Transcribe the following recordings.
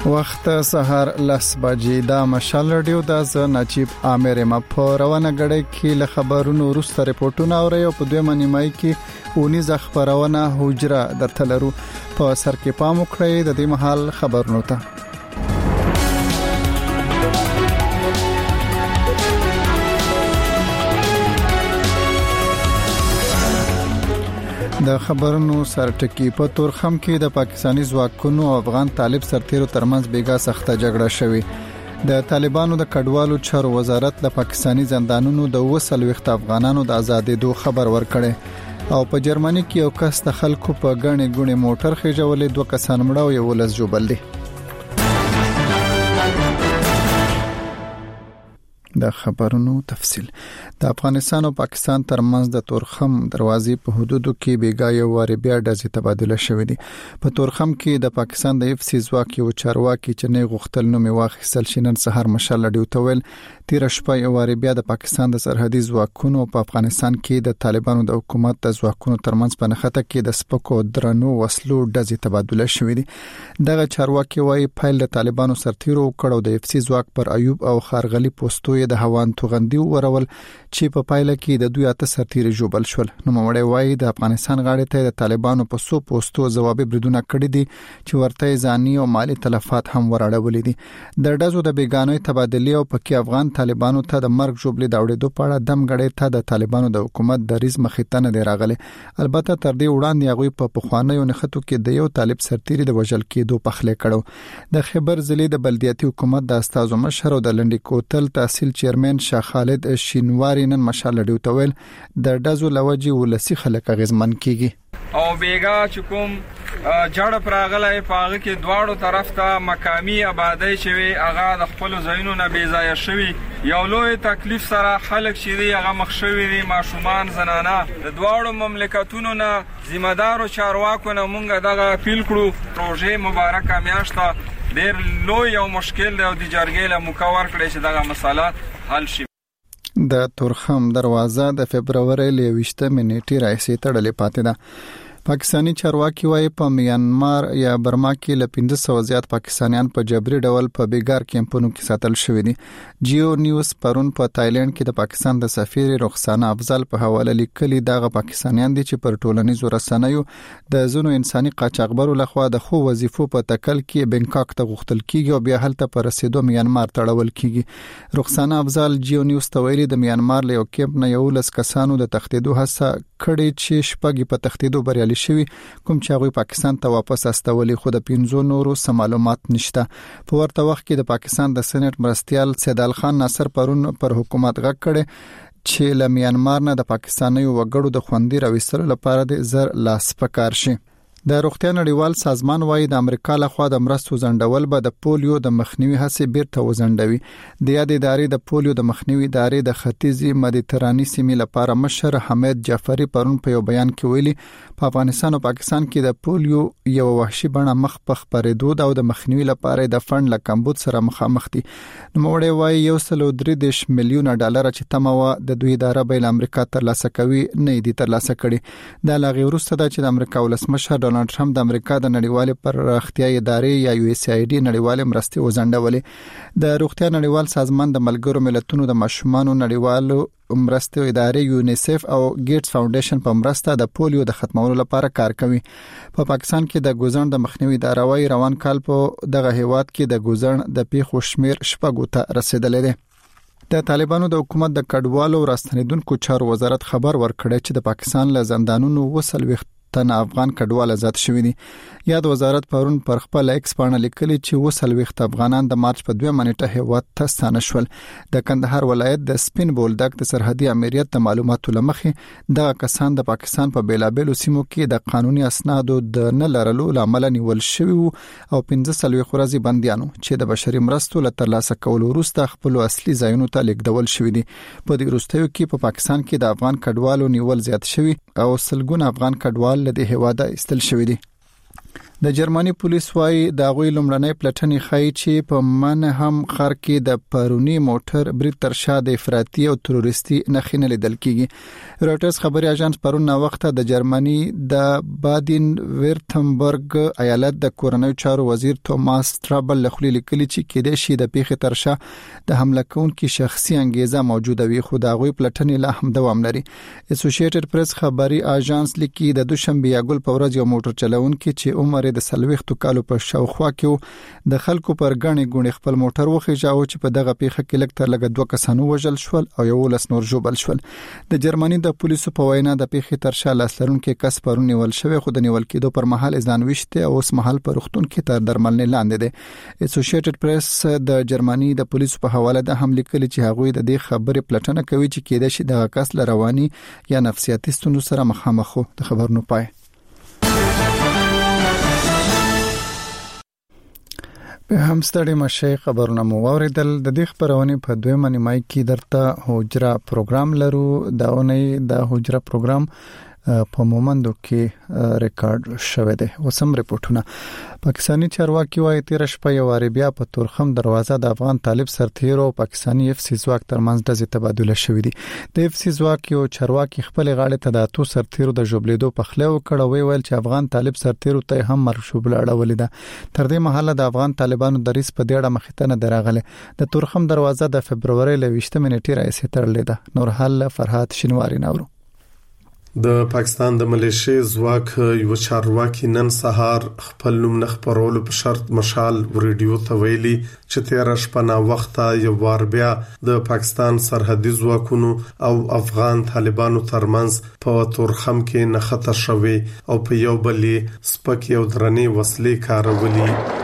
وخت سحر 10 بجې دا مشال رادیو د ز نجيب عامر ما په روانه غړې کې له خبرونو وروسته ریپورتونه اوري او په دوه منیمای کې اونې ز خبرونه حجره درتلرو په سر کې پام وکړئ د دې محل خبرونو ته د خبرونو سرټکی په تورخم کې د پاکستانی ځواکونو او افغان طالب سرتیرو ترمنځ بیګا سخته جګړه شوې د طالبانو د کډوالو چارو وزارت له پاکستانی زندانونو د 200 افغانانو د آزادېدو خبر ورکړي او په جرمني کې یو کس د خلکو په غړنې غړنې موټر خېجولې 2 کسان مړه او یو لس جوړل دي د خبرونو تفصيل د افغانستان او پاکستان ترمنځ د تورخم دروازې په حدودو کې بیګا یو واری بیا ډزې تبادله شوې دي په تورخم کې د پاکستان د اف سی ځواک یو چارواکي چې نه غختل نو می واخیستل شینن سحر مشال لډیو تویل تیر شپه یو واری بیا د پاکستان د سرحدي ځواکونو په افغانستان کې د طالبانو د حکومت د ځواکونو ترمنځ په نخته کې د سپکو درنو وسلو ډزې تبادله شوې دي دغه چارواکي وايي فایل د طالبانو سرتیرو کړو د اف سی ځواک پر ایوب او خارغلی پوسټو د هوان توغندي ورول چې په پایله کې د دوی اته سرتیري جوړل شول نو مړی وایي د افغانستان غاړې ته د طالبانو په سو پوسټو جوابي بریدونه کړی دي چې ورته ځاني او مالی تلفات هم وراړولې دي د ډزو د بیګانوي تبادلې او پکې افغان طالبانو ته د مرګ جوړلې دا وړې دوه پاړه دم غړې ته د طالبانو د حکومت د ریز مخیتنه دی راغله البته تر دې وړاندې هغه په پخوانیو نخټو کې د یو طالب سرتیري د وژل کېدو پخله کړو د خبر ضلع د بلدیاتي حکومت د استاذ مشر او د لنډی کوتل تحصیل چیرمن شاه خالد شینواری نن مشال لډیو تویل د ډزو لوجي ولسی خلک غزمن کیږي او بیګا چې کوم جړ پراغله پاغه کې دواړو طرف ته مقامی آبادی شوی هغه د خپل زینو نه بیځای شوی یو لوی تکلیف سره خلک شری هغه مخ شوی دي ماشومان زنانه د دواړو مملکتونو نه ذمہ دارو چارواکو نه مونږ دغه اپیل کړو پروژه مبارکه میاشته ډیر لوی او مشکل دی او د جرګې له مکور کړي چې دغه مسله حل شي د تورخم دروازه د فبراير ل 20 منېټې راځي تړلې پاتې ده پاکستانی چارواکي وايي په میانمار یا برما کې ل 1500 زیات پاکستانیان په جبري ډول په بیګار کیمپونو کې ساتل شوی دي جیو نیوز پرون په تایلند کې د پاکستان د سفیر رخسانه افضل په حواله لیکلي دغه پاکستانیان دي چې پر ټولنیزو رسنیو د زونو انساني قاچاقبرو لخوا د خو وظیفو په تکل کې بنکاک ته غوښتل کیږي او بیا هلته پر رسیدو میانمار تړول کیږي رخسانه افضل جیو نیوز ته ویلي د میانمار له یو کیمپ نه یو لس کسانو د تختیدو هڅه کړې چې شپږ په تختیدو بریالي شوی کوم چې هغه پاکستان ته واپس استولې خو د 15 نورو معلومات نشته په ورته وخت کې د پاکستان د سېنات مرستيال سیدال خان ناصر پرون پر حکومت غږ کړي چې ل میانمار نه د پاکستاني وګړو د خوندې راوستلو لپاره د زر لاس پکار شي د روغتیا نړیوال سازمان وايي د امریکا لخوا د مرستو زندول به د پولیو د مخنیوي هڅې بیرته وزندوي د یاد ادارې د پولیو د مخنیوي ادارې د ختیځي مدیتراني سیمې لپاره مشر حمید جعفری پرون په یو بیان کې ویلي په افغانستان او پاکستان کې د پولیو یو وحشي بڼه مخ په خبرېدو او د مخنیوي لپاره د فند له کمبود سره مخامخ دي نو موږ وايي 1.3 میلیون ډالر چې تموا د دوی اداره به امریکا ترلاسه کوي نه دي ترلاسه کړي د لاغي وروسته د امریکا ولسمشر ډونالد ټرمپ د امریکا د نړیوال پرختیا ادارې یا یو اس ای ډي نړیوال مرستې وزندولې د روغتیا نړیوال سازمان د ملګرو ملتونو د ماشومانو نړیوالو مرستو ادارې یونیسف او ګیټس فاونډیشن په مرسته د پولیو د ختمولو لپاره کار کوي په پاکستان کې د ګوزن د مخنیوي اداره وايي روان کال په دغه هیواد کې د ګوزن د پیښو شمیر شپږو ته رسیدلې ده د طالبانو د حکومت د کډوالو راستنیدونکو چارو وزارت خبر ورکړی چې د پاکستان له زندانونو وسل تن افغان کډوال آزاد شوی دي یاد وزارت پرون پر خپل ایکس باندې لیکلي چې وسل وخت افغانان د مارچ په 2 منېټه هیواد ته ستانه شول د کندهار ولایت د سپین بولدک د سرحدي امریت د معلوماتو لمخې د کسان د پاکستان په بیلابېلو سیمو کې د قانوني اسنادو د نه لرلو لامل نیول شوی او 15 ورځې بنديانو چې د بشري مرستو له ترلاسه کولو وروسته خپل اصلي ځایونو ته لیږدول شوی دي په دې وروستیو کې په پاکستان کې د افغان کډوالو نیول زیات شوی او سلګونه افغان کډوال له هیواده استل شوی دي د جرمني پولیس وايي د غوي لمړنۍ پلټنې خای چې په منهم خر کې د پرونی موټر برید تر شا د افراطي او تروریستي نښې لیدل کیږي. رويټرز خبري اژانس پرون وخت د جرمني د بادین ویرتمبرګ ایالت د کورنۍ چارو وزیر توماس ټرابل لخوا لیکلي چې کېدې شي د پیښې تر شا د حمله کوونکو شخصي انګیزه موجوده وي، خو د غوي پلټنې لا هم دوام لري. اسوسییټډ پریس خبري اژانس لیکي د دوشنبه یاګل په ورځ یو موټر چلوونکي چې عمر د 40 کالو په شاوخوا کې د خلکو پر غني غونې خپل موټر وخیژاو چې په دغه پیښه کې لږ تر لږه 2 کسانو وژل شول او 11 نور ژوبل شول. د جرمني د پولیسو په وینا د پیښې تر شا لاسلرونکو کس پرون نیول شوی، خو د نیول کېدو پر مهال ځان وشته او اوس مهال پر روغتون کې تر درملنې لاندې دي. اسوسییټډ پریس د جرمني د پولیسو په حواله د هم لیکلي چې هغوی د دې خبرې پلټنه کوي چې کېده شي د کس لرواني یا نفسیاتي ستونزو سره مخامخ وو. د خبرونو پای په هم ستړي مشه خبرونه مو اوریدل. د دې خبرونه په دویمه نیمای کې درته حجره پروګرام لرو. دا اونۍ د حجره پروګرام په مومندو کې ریکارډ شوه دی. وسم رپورټونه پاکستانی چارواکي وايي تیر شپه یو عربیا په تورخم دروازه د افغان طالب سرتیر او پاکستانی اف سی ځواک ترمنځ د تبادله شوې دي. د اف سی ځواک یو چارواکي خپل غاړه ته د اتو سرتیرو د جوړېدو په خله وکړ، ویل چې افغان طالب سرتیرو ته هم مرشوب اړولې ده. تر دې مهاله د افغان طالبانو د ریس په ډېره مخیتنه دراغله. د تورخم دروازه د فبرवरी 20 منټې راځي ترلې ده. نور حل فرحات شینواری نورو. د پاکستان د ملیشي ځواک یو چارواکي نن سهار خپل نوم نه خبرولو په شرط مشال ریډیو ته ویلي چې تیر شپه نا وخت یو وار بیا د پاکستان سرحدي ځواکونو او افغان طالبانو ترمنځ په تورخم کې نښته شوې او په یو بلې سپک یو درنې وسلې کارولې.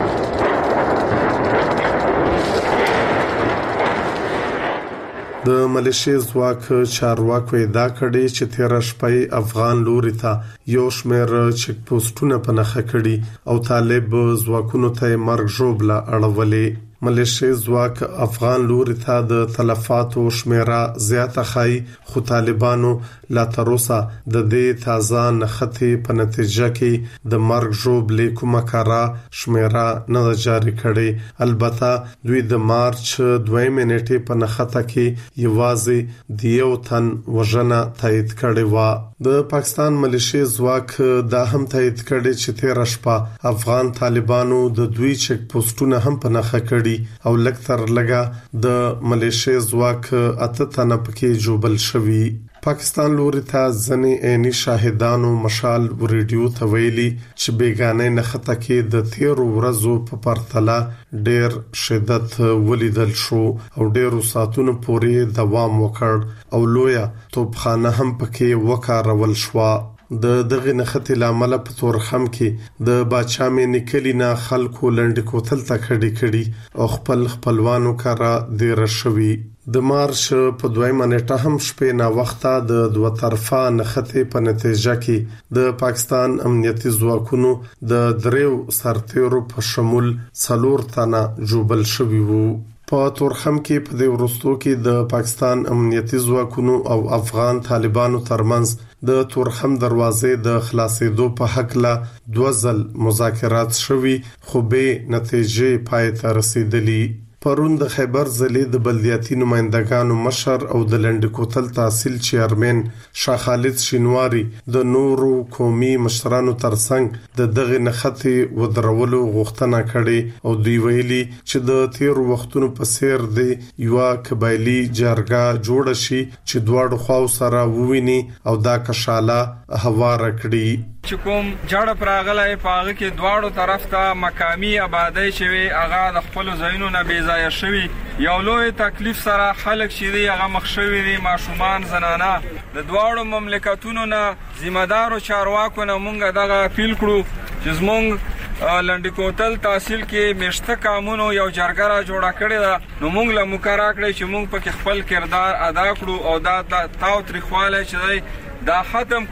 د ملیشي ځواک چارواکو ادعا کړې چې تیر شپه افغان لوري ته یو شمېر چک پوسټونه په نخښه کړي او طالب ځواکونو ته مرګ ژوبله اړولې. ملیشي ځواک افغان لوري ته د تلفاتو شمیره زیاته خای، خو طالبانو لا تروسه د دې تازه نښتې په نتیجه کې د مرګ ژوبلې کومه کارا شمیره نه جاری کړي. البته دوی د مارچ 2 منټې په نښته کې یوازې د یو تن وژنه تایید کړي و. د پاکستان ملیشي ځواک دا هم تایید کړي چې تیر شپه افغان طالبانو د دوی چک پوسټونه هم په نښه کړي او لکتر لګه د ملیشي ځواک اته تنه پکې جوبل شوی. پاکستان لوري ته ځنې عیني شاهدانو مشال ریډیو ته ویلي چې بیگانه نښته کې د 13 ورځو په پرتله ډېر شدت ولیدل شو او ډېرو ساعتونو پورې دوام وکړ او لویه توپخانه هم پکې وکارول شو. د دغه نښتې لامل په تورخم کې د باچا مې نکلینا خلکو لنډ کوتل ته کړي او خپلوانو کارا د رشوي. د مارچ په 2 منټه هم شپې نا وخته د دوه طرفه نښتې په نتیجه کې د پاکستان امنیتي ځواکونو د دریو سرتیرو په شمول 4 تنه جوبل شوي وو. په تورخم کې په دې ورستو کې د پاکستان امنیتي ځواکونو او افغان طالبانو ترمنځ د تورخم دروازې د خلاصېدو په حق لا 2 ځل مذاکرات شوي، خو به نتیجې پای ته رسیدلي. پرون د خیبر ضلع د بلدیاتي نمائندګانو مشر او د لنډ کوتل تحصیل چیرمن شاه خالد شینواری د نورو قومي مشرانو ترڅنګ د دغه نښتې ودرولو غوښتنه کړې او دوی ویلي چې د تیر وختونو په څیر د یو قبایلی جرګه جوړ شي چې دواړو خواو سره وویني او دا کشاله هوار کړي. چې کوم جړ پراغله پاغه کې دواړو طرف ته مقامی آبادی شوی، هغه د خپل ځایونو نه بیځای شوی. یو لوی تکلیف سره خلک شې هغه مخ شوی دي، ماشومان، زنانه. د دواړو مملکتونو نه ذمہدارو چارواکو نه مونږ دغه اپیل کړو چې زمونږ لنډ کوتل تحصیل کې مشته قانونو یو جرګه را جوړه کړې ده، نو مونږ له مقرره کړی چې مونږ پکې خپل کردار ادا کړو او دا تاو تاریخواله چې دا ختم کړو.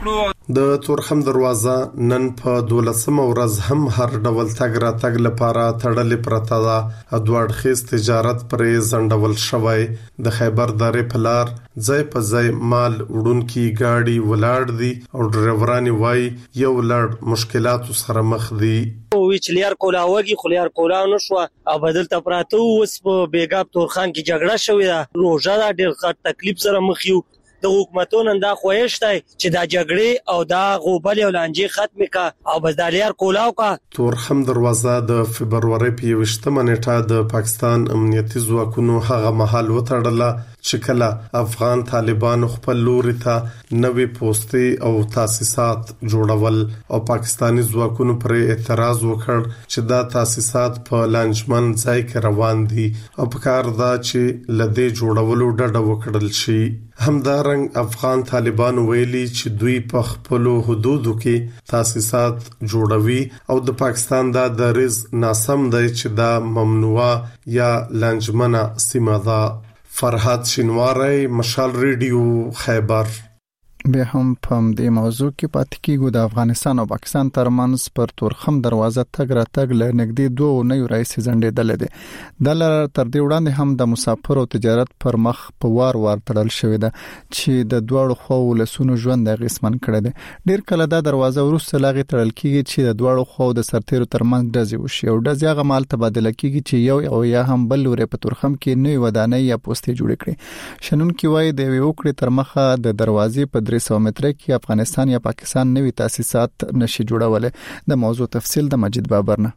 د تورخم دروازه نن په 12مه ورځ هم هر ډول تګ را تګ لپاره تړلې پرته ده. دوړخیز تجارت پرې زندول شوی. د خیبر درې په لار ځای په ځای مال وړونکي گاډي ولاړ دي او ډرایوران وای یو لړ مشکلات سره مخ دي. ویچلیار کولاوږي خلیار کولا نشو او بدل ته پراته اوس په بیګاب تورخان کې جګړه شوې ده. روزه دا ډېر تکلیف سره مخ یو. د حکومتونو دا خوښتای چې دا جګړې او دا غوبل او لانجې ختم کا او بدالیار کولاو کا. تورخم دروازه د فبرवरी په 28مه نیټه د پاکستان امنیتي ځواکونو هغه مهال وتړله چې کله افغان طالبان خپل لوري ته نوې پوسټي او تاسیسات جوړول او پاکستانی ځواکونو پر اعتراض وکړ چې دا تاسیسات په لانجمن ځای کې روان دي او په کار دا چې لدې جوړولو ډډه وکړل شي. همدارنګ افغان طالبان ویلي چې دوی په خپل حدودو کې تاسیسات جوړوي او د پاکستان دا دریز ناسم دی چې دا ممنوعه یا لانجمنه سیمه ده. فرحات شینواری، مشال ریډیو، خیبر. به هم په دې موضوع کې پاتې کیږو. د افغانستان او پاکستان ترمنځ پر تورخم دروازه تګ را تګ له نږدې 2 نوي رئیس زندېدل دي. د تر دې وړاندې هم د مسافر او تجارت پر مخ په وار تړل شوې ده چې د دوړو خو لسونو ژوند غیسمن کړي دي. ډیر کله دا دروازه ورسره لاغي تړل کیږي چې د دوړو خو د سرتیرو ترمنځ ډزې وشي او ډزې هغه مال تبادله کیږي چې یو او یا هم بل لوري په تورخم کې نوې ودانۍ یا پوسټي جوړ کړي. شنن کې وایي د وکړې تر مخه د دروازې په 300 متره کې افغانستان یا پاکستان نوي تاسیسات نشي جوړولای. د موضوع تفصیل د مجید بابرنه.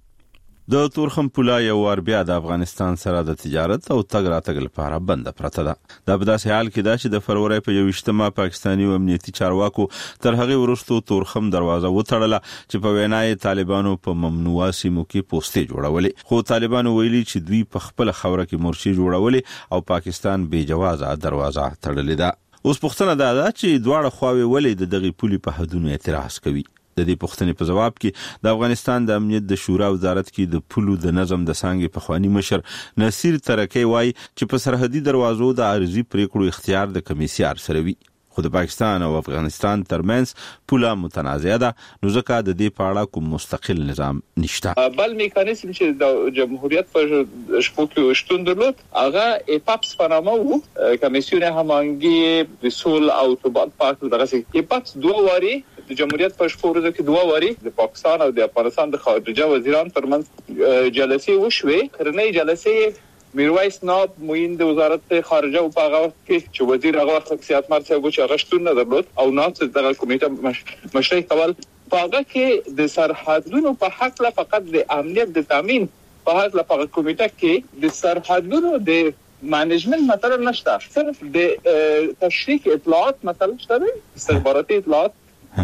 د تورخم پوله یو ور بیا د افغانستان سره د تجارت او تګ راتګ لپاره بند پرته ده. دا په داسې حال کې ده چې د فروری په 28مه پاکستاني امنیتي چارواکو تر هغه وروسته تورخم دروازه وتړله چې په وینای طالبانو په ممنوعه سیمو کې پوسټي جوړولې. خو طالبانو ویلي چې دوی په خپل خوره کې مرشي جوړولې او پاکستان بې جوازه دروازه تړلې ده. اوس پوښتنه ده چې دواړه خواوې ولې د دغه پولي په حدودو اعتراض کوي. د دې پوښتنې په جواب کې د افغانستان د امنیت د شورا وزارت کې د پولو د نظم د څنګه په خواني مشر نصیر ترکی وای چې په سرحدي دروازو د عارضي پریکړو اختیار د کمیسیار سره وي. خو د پاکستان او افغانستان ترمنځ پوله متنازعه ده، نو ځکه د دې په اړه کوم مستقل نظام نشته. بل میکانیزم چې د جمهوریت په شپو کې شتون درلود هغه ایپاپس په نامه وو، کمیسیون هماهنګي د صلح او ثبات پارت دغه ایپاپس دوه واري د جمهوریت په شپو ورځو کې دوه واري د پاکستان او د افغانستان د خارجه وزیران ترمنځ جلسې وشوې. کرنۍ جلسې میرویس ناب معین د وزارت خارجه او په هغه وخت کې چې وزیر هغه وخت سیاست مرسته چې هغه شتون نه درلود او ناب دغه کمیټه مشري کول. په هغه کې د سرحدونو په حق لا فقط د امنیت د تامین په حق لا فقط کمیټه کې د سرحدونو د مانجمنت مطلب نشته، صرف د تشریک اطلاعات مطلب شته، استخباراتي اطلاعات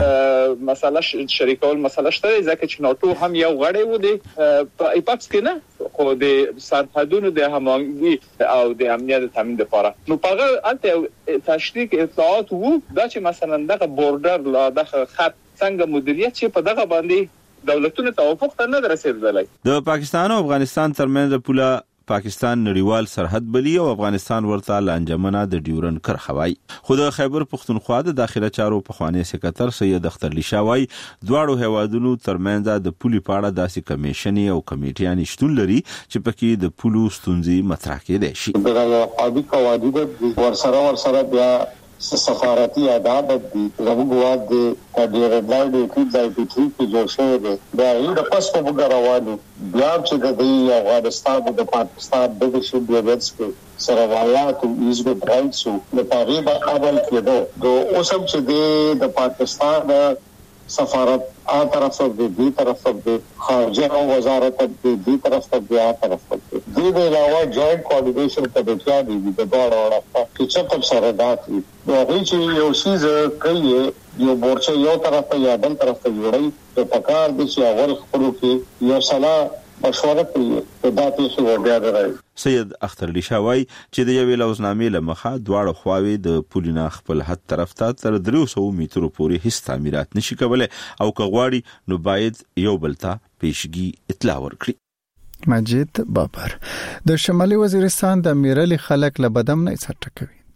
مسله شریکول مسله شته، ځکه چې ناتو هم یو غړی و دی په ایپاکس کې نه، خو د سرحدونو د هماهنګي او د امنیت تامین لپاره نو په هغه تشریک اطلاعات وو دا چې مثلا دغه بورډر لا دغه خط څنګه مدیریت چې په دغه باندې دولتونو توافق ته نه رسیدلی. د پاکستان او افغانستان ترمنځ پوله پاکستان نړیوال سرحد بلی او افغانستان ورته لانجمنه د ډیورن کرخوای. خو د خیبر پښتونخوا د داخله چارو په خوانی سکرټر سید اختر لیشاوی دواړو هیوادونو ترمنځ د پولي پاړه داسې کمیشن او کمیټیان شتون لري چې پکې د پولو ستونزې مطرح کېدای شي. دغه قابل قواعد ورسره بیا سفارتي آداب دي زموږ د ډیرلایډ کې کې جوړ شوی دی. دا یو د پاسپورت وګراوالو بیا چې د افغانستان د پاکستان د شوبیرز کې سروایات او ایزو درایسو د تقریبا قبل کېدو د اوسم چې د پاکستان سفارت آ طرف سے دی طرف سے خارجہ وزارت دی طرف سے بیا طرف سے دی علاوه جوائنٹ کوارډینیشن کمیټه دی د دوه اړه چې چکم سره داتي نو هیڅ یو شیز کوي یو مورچه یو طرف ته یا بل طرف ته جوړي د پکار د چې اول خپلو کې یو صلاح مشوره کوي د داتې شو بیا درای. سید اختر لیشاوی چې د یوې لوزنامې لمخه دواړه خواوې د پولینا خپل حد طرف ته تر 300 مترو پورې هیڅ تعمیرات نشي کولای او کغواړي نو باید یو بل ته پیشګي اطلاع ورکړي. مجید بابر. د شمالي وزیرستان د میرلی خلک له بدم نه څټ کوي.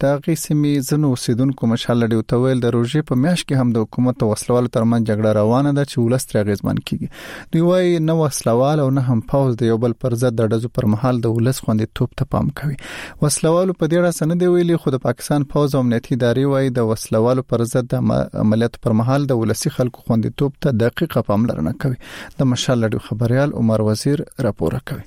دغه سیمې زنو اوسیدونکو مشال لډیو تویل د روزې په میاشت کې هم د حکومت او وسلوالو ترمن جګړه روانه ده چې ولست راغزمان کیږي دوی وايي نو وسلوال او نه هم پاوز د یو بل پر ضد د ډزو پر مهال د ولس خوندې توپ ته پام کوي وسلوالو په دې اړه سند ویلي خو د پاکستان پاوز او امنیتي ادارې وايي د وسلوالو پر ضد د عملیات پر مهال د ولسی خلکو خوندې توپ ته دقیقه پاملرنه کوي د مشال لډیو خبريال عمر وزیر راپور کوي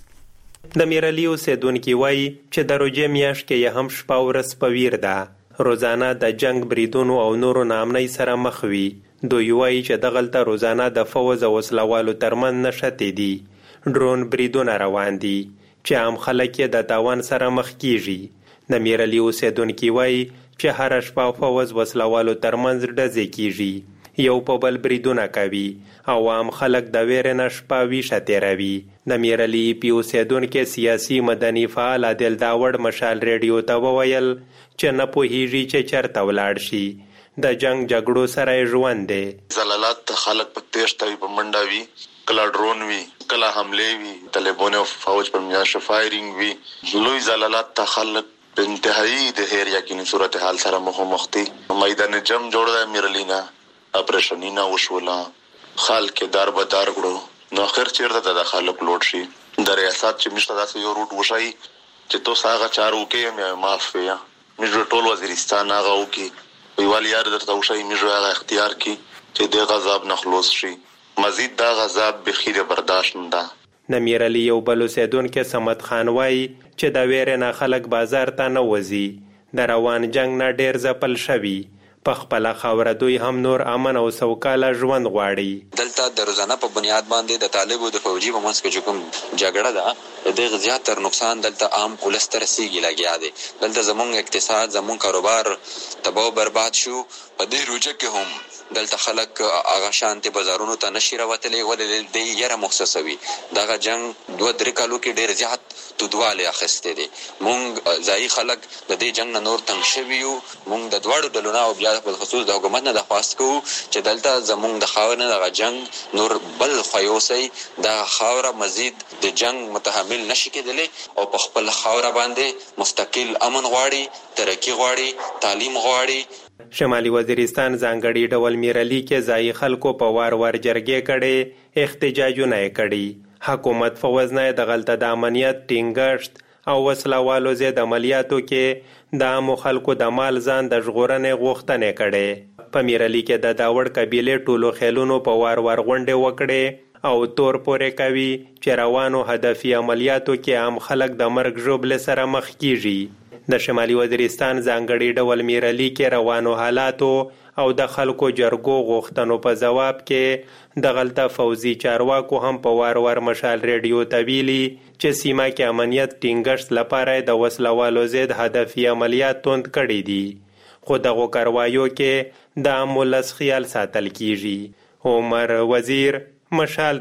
د میرلی اوسیدونکو وایي چې د روزې میاشت کې هم شپه ورځ په ویر ده روزانه د جنگ بریدونو او نورو نامنۍ سره مخ وي دوی وایي چې دغلته روزانه د فوز او وسلوالو ترمن نشته دي ډرون بریدونه روان دي چې عام خلک د تاوان سره مخ کیږي د میرلی اوسیدونکو وایي چې هر شپه فوز وسلوالو ترمنځ ډزې کیږي یو په بل بریدونه کوي او عام خلک د ویرې نه شپه ویښه تیروي د میرلی پی اوسیدونکو سیاسي مدني فعال عادل داوړ مشال ریډیو ته وویل چې نه پوهیږي چې چرته ولاړ شي د جنگ جګړو سره ژوند دی زلالات خلک په تیښته په منډه وي کله ډرون وي کله حمله وي طالبانو فوج پر میاش فایرینګ وي لوی زلالات خلک په انتهایی د هیر یقیني صورتحال سره مخ دي میدان جنگ جوړ دی میرلینا اپریشنینا وشولا خلک دار به دار کړو نو اخر چیرته د خلک لوټ شي د ریاست چې مشته داسې یو روټ وشي چې تو ساغه چارو کې مې معاف یا مې ټول وزیرستان هغه وکي ویوال یار درته وشي مې هغه اختیار کی چې د غضب نخلوص شي مزید دا غضب بخیره برداشت نه ده نمیرلی یو بل اوسیدونکو سمت خان وایي چې د ویرې نه خلک بازار ته نه وځي د روان جنگ نه ډیر ځپل شوي په خپل خاوره دوی هم نور امن او سوکاله ژوند غواړي دلته د روزانه په بنیاد باندې د طالبو د فوجي په منځ کې کوم جګړه ده د دې زیاتره نقصان دلته عام ولس ته رسیږي لګیا دی دلته زمونږ اقتصاد زمونږ کاروبار تباہ برباد شو په دې روجه کې هم دلته خلک هغه شانتي بازارونو ته نشي راوتلې ولې د یره مخصصوي دغه جنگ 2-3 کالو کې ډیر زیات تودواله اخستې دي مونږ ځای خلک د دې جنگ نور تنګ شوي یو مونږ د دوړو ډلونو او بیا په خصوص د حکومت نه درخواست کوو چې دلته زمونږ د خاور نه د جنگ نور بل خیوسي د خاور مزید د جنگ متحمل نشي کېدلی او په خپل خاور باندې مستقل امن غواړي ترقی غواړي تعلیم غواړي شمالي وزیرستان ځانګړي ډول میرلی کې ځای خلکو په وار جرګې کړي احتجاجونه کړي حکومت فوز نه د غلطه د امنیت ټینګښت او وسلوالو زید عملیاتو کې د عام خلکو د مال ځان د ژغورنې غوښتنې کړي په میرلی کې د داوړ قبیله ټولو خیلونو په وار غونډې وکړي او تور پورې کوي چې روانو هدفي عملیاتو کې عام خلک د مرګ ژوبل سره مخ کیږي د شمالي وزیرستان ځانګړي ډول میرلی کې روانو حالاتو او د خلکو جرګو غوښتنو په جواب کې د غلطه فوزي چارواکو هم په وار مشال ریډیو تویلی چې سیمه کې امنیت ټینګښت لپاره د وسلوالو ضد هدفي عملیات توند کړي دي خو دغه کاروایو کې د امولس خیال ساتل کیږي عمر وزیر مشال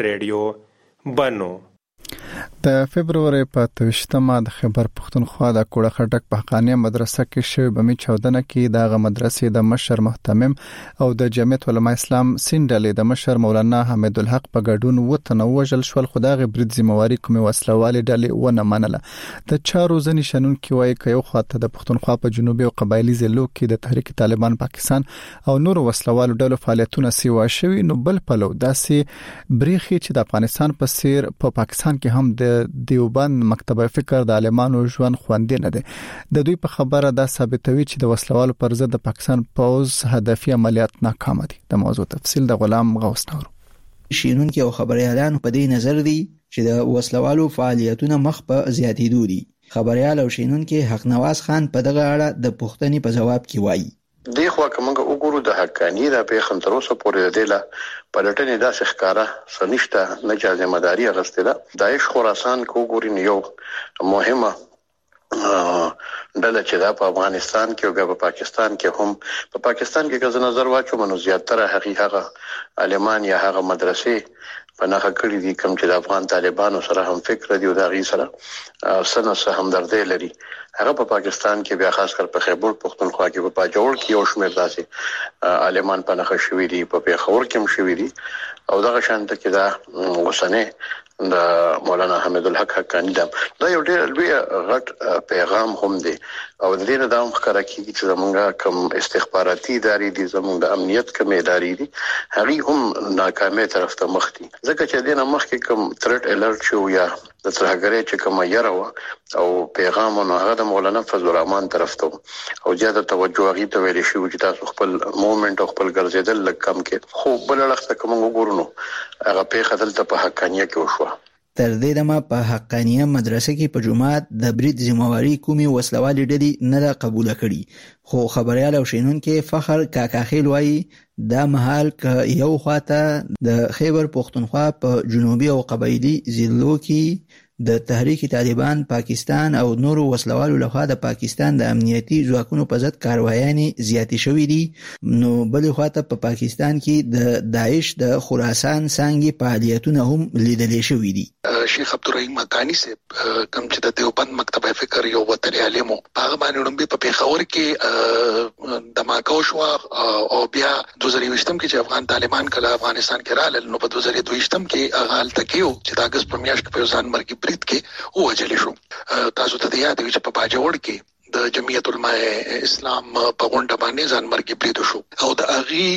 ریډیو بنو د فبرवरी په 28مه د خیبر پښتونخوا د کوړه خټک په حقانیه مدرسه کې شوی بمی چودنه کې د مدرسې د مشر محتمم او د جمعیت علماء اسلام سیندلې د مشر مولانا حمید الحق په ګډون وته وژل شول خدای برید ذمہواری کوم وسلوالې ډلې ونه منله د چارو ځنی شنن کې وایي ک یو خاطر د پښتونخوا په جنوبي او قبایلی ضلعو کې د تحریک طالبان پاکستان او نور وسلوالو ډلو فعالیتونه سیوا شوی نو بل پلو داسې بریخي چې د افغانستان په سیر په پاکستان کې هم د دیوبند مکتب فکر د عالمانو ژوند خوندې نه دي د دوی په خبره دا ثابتوي چې د وسلوالو پر ضد د پاکستان پوز هدفي عملیات ناکام دي د موضوع تفصیل د غلام غوث نور شینونکو او خبريالانو په دې نظر دي چې د وسلوالو فعالیتونه مخ په زیاتېدو دي خبريال او شینونکو حق نواز خان په دغه اړه د پوښتنې په جواب کې وایي دی خو کومه وګورو د حقانی د په خنتروسه پورې د لا پلټنې داسې ښکارا سنشته نه چې ځمداري غستله داعش خراسان کو ګورین یو مهمه ډله چې په افغانستان کې او په پاکستان کې هم په پاکستان کې که نظر واچو منو زیاتره هغه عالمان یا هغه مدرسې په نخښه کړی دي کوم چې د افغان طالبانو سره هم فکر دی او د غي سره سره همدردی لري هغه په پاکستان کې بیا خاص کر په خیبر پښتونخوا کې په پاجوړ کې یو شمېر داسې عالمان په نخښه شوی دي په پیښور کې هم شوی دي او دغه شانته کې دا وسنه د مولانا حمید الحق حقانی دا یو ډېر لوی غټ پیغام هم دی او د دې نه دا ښکاره کیږي چې زمونږ کوم استخباراتي ادارې دي زمونږ د امنیت کوم ادارې دي هغه هم ناکامۍ طرف ته مخ دي ځکه چې د نه مخکې کوم تھریټ الرټ شو یا د ترهګرۍ چې کوم یاره او پیغام نو هغه د مولانا فضل الرحمن طرف ته او زیاته توجه هغه ته ویل شو چې تاسو خپل موومېنټ او خپل ګرځیدل لکم کې خو بل لخت کوم وګورنو هغه په خدل ته په حقانیه کې وشو تر دې دمه په حقانیه مدرسه کې په جمعات د برید ذمہواری کومي وسلوالې ډلې نه قبول کړي خو خبريال او شینونکو فخر کاکاخیل وایي دا مهال ک یو خواته د خیبر پختونخوا په جنوبي او قبایلی ضلعو کې د تحریک طالبان پاکستان او نورو وسلوالو لخوا د پاکستان د امنیتي ځواکونو په ضد کاروایانې زیاتې شوې دي نو بل خواته په پاکستان کې د داعش د خراسان څنګه فعالیتونه هم لیدل شوې دي شیخ عبدالرحیم مکانی سے کم چې د دیوبند مکتب فکر یو وتر عالمو هغه باندې نوم په پیښور کې دماکو شو او بیا 2020 کې چې افغان طالبان کله افغانستان کې رالل نو په 2022 کې هغه التکیو چې د اگست په میاشت کې په ځان مرګ برید کې وجل شو تاسو ته یاد وي چې په باجوړ کې د جمعیت علماء اسلام په غونډه باندې ځان مرګ برید شو او د اغي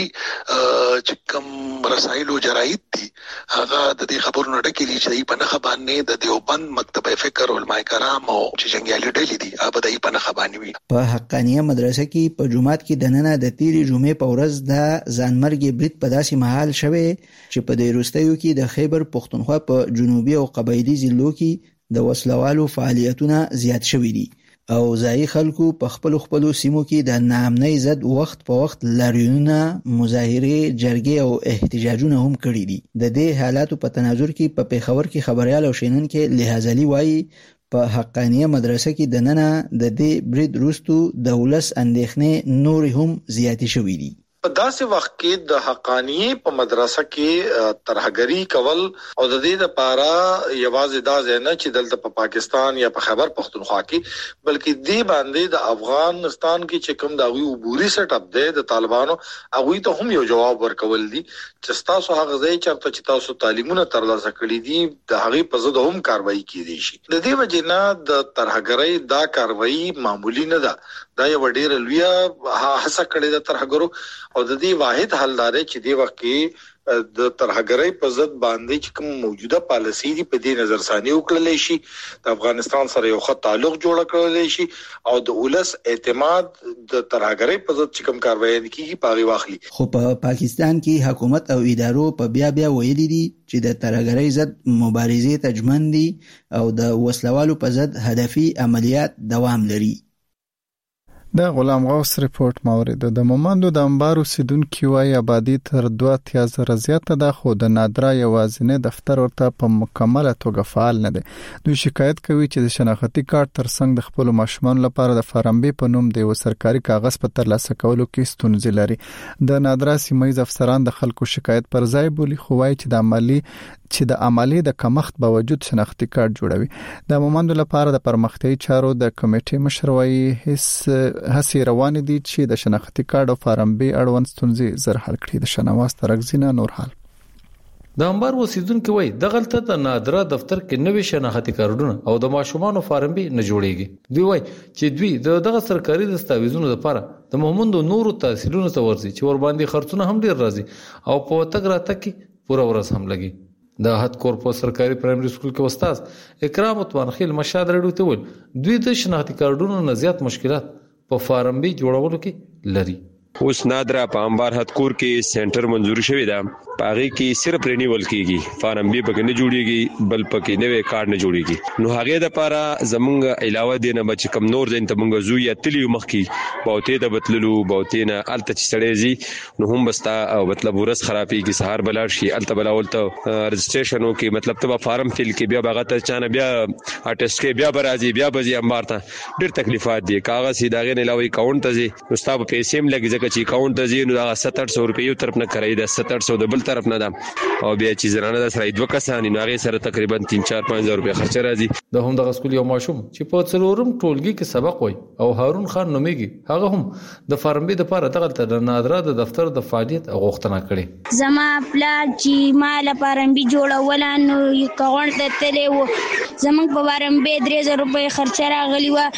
چې کوم رسایل او جراید دي هغه د دې خبرونو ډکې دي چې په نخ باندې د دیوبند مکتب فکر علماء کرام او چې جنگیالي ډلې دي ابدای په نخ باندې وي په حقانیه مدرسه کې په جمعات کې د نننه د تیری جمعې په ورځ د ځان مرګ برید په داسې محل شوه چې په دې وروستیو کې د خیبر پختونخوا په جنوبي او قبایلی ضلعو کې د وسلوالو فعالیتونه زیات شوي دي او ځای خلکو په خپل سیمو کې د ناامنۍ ضد وخت په وخت لاریونونه مظاهره جرګې او احتجاجونه هم کړي دي د دې حالاتو په تناظر کې په پیښور کې خبريال او شینونکو لحاظلی وایي په حقانیه مدرسه کې د نننه د دې برید وروستو د ولس اندېښنې نور هم زیاتې شوې دي په داسې وخت کې د حقانیه په مدرسه کې ترهګری کول او د دې لپاره یوازې دا نه چې دلته په پاکستان یا په خیبر پختونخوا کې بلکې دې باندې د افغانستان کې چې کوم د عبوري سیټ اپ دی د طالبانو هغه ته هم یو جواب ورکول دي چې تاسو هغه ځای چرته چې تاسو تعلیمونه ترلاسه کړی دي د هغه په ضد هم کاروایی کیدي شي د دې وجه نه د ترهګری دا کاروایی معمولی نه ده دا یو ډیر لوی هڅه کړې ده ترهګرو او د دې واحد حل لري چې دی وخت کې د ترهګرۍ په ضد باندې چې کوم موجوده پالیسی دی په دې نظر ثاني وکړل شي د افغانستان سره یو خط تعلق جوړ کړل شي او د ولس اعتماد د ترهګرۍ په ضد چې کوم کاروایی کیږي پاغي واخلي خو په پاکستان کې حکومت او ادارو په بیا ویلي دي چې د ترهګرۍ ضد مبارزې تجمن دي او د وسلوالو په ضد هدفي عملیات دوام لري د غلام غوث ریپورت مورید د مومندو د انبارو سیدونکو وای آبادی تر 2000 زیاته ده خو د نادرا یوازینه دفتر ورته په مکمله توګه فعال نه دی دوی شکایت کوي چې د شناختی کارت ترڅنګ د خپل ماشومان لپاره د فارمبي په نوم د سرکاري کاغذ په ترلاسه کولو کې ستونزې لري د نادرا سیمایي افسران د خلکو شکایت پر ځای بولی خو وای چې د عملی د کمښت باوجود شناختی کارت جوړوي د مومندو لپاره د پرمختیايي چارو د کمیټې مشروعي هڅې روانې دي چې د شناختی کارت او فارمبي اړوند ستونزې زر حل کړي د شناواز ترغزینه نور حال د انبار وسیدونکو وای د غلطه د نادرا دفتر کې نوې شناختی کارتونه او د ماشومان فارمبي نه جوړيږي دوی وای چې دوی دغه سرکاري دستاویزونو لپاره د مومندو نورو تحصیلونو ته ورځي چې ور باندې خرڅونه هم ډیر راځي او په تګ راته کې پورا ورځ هم لګي د هات کورپو سرکاري پرایمري سکول کې استاد اکرام عثمان خیل مشاد رډو ته ول دوی د شناختی کارتونو نه زیات مشکلات په فارمبي جوړولو کې لري اوس نادرا په انبار هتکور کې سنټر منزور شوی دا پاغي کې صرف رینیول کیږي فارم بي پکې نه جوړيږي بل پکې نوې کارت نه جوړيږي نو هغه د لپاره زمونږ علاوه دینه بچ کم نور دین ته مونږ زوی اتلی مخکي بوته د بتللو بوته نه الته چړېزي نو هم بستا مطلب ورس خرابي کې سهار بلار شي الته بلاول ته رجسټریشنو کې مطلب ته فارم فل کې بیا بغته چانه بیا اټیسټ کې بیا برازي بیا بزي انبار ته ډېر تکلیفات دي کاغذ داغه نه علاوه اکاونټ ته نو ستاسو پیسې هم لګي ځکه چې اکاونټ ته زینو دا 700 روپۍ یو طرف نه کړی دا 700 د بل طرف نه دا او بیا چې زنانه د سره دوه کسان نه هغه سره تقریبا 3-4-5 روپۍ خرچه راځي. د هم د سکول یو ماشوم چې په څلورم ټولګي کې سبق وای او هارون خان نومېږي هغه هم د فارمبي د پاره دغه د نادره د دفتر د فعالیت غوښتنه کړې. زما پلان چې مال فارمبي جوړول نو کاونټ ته تلې و زمنګ په فارمبي 3000 روپۍ خرچه راغلی و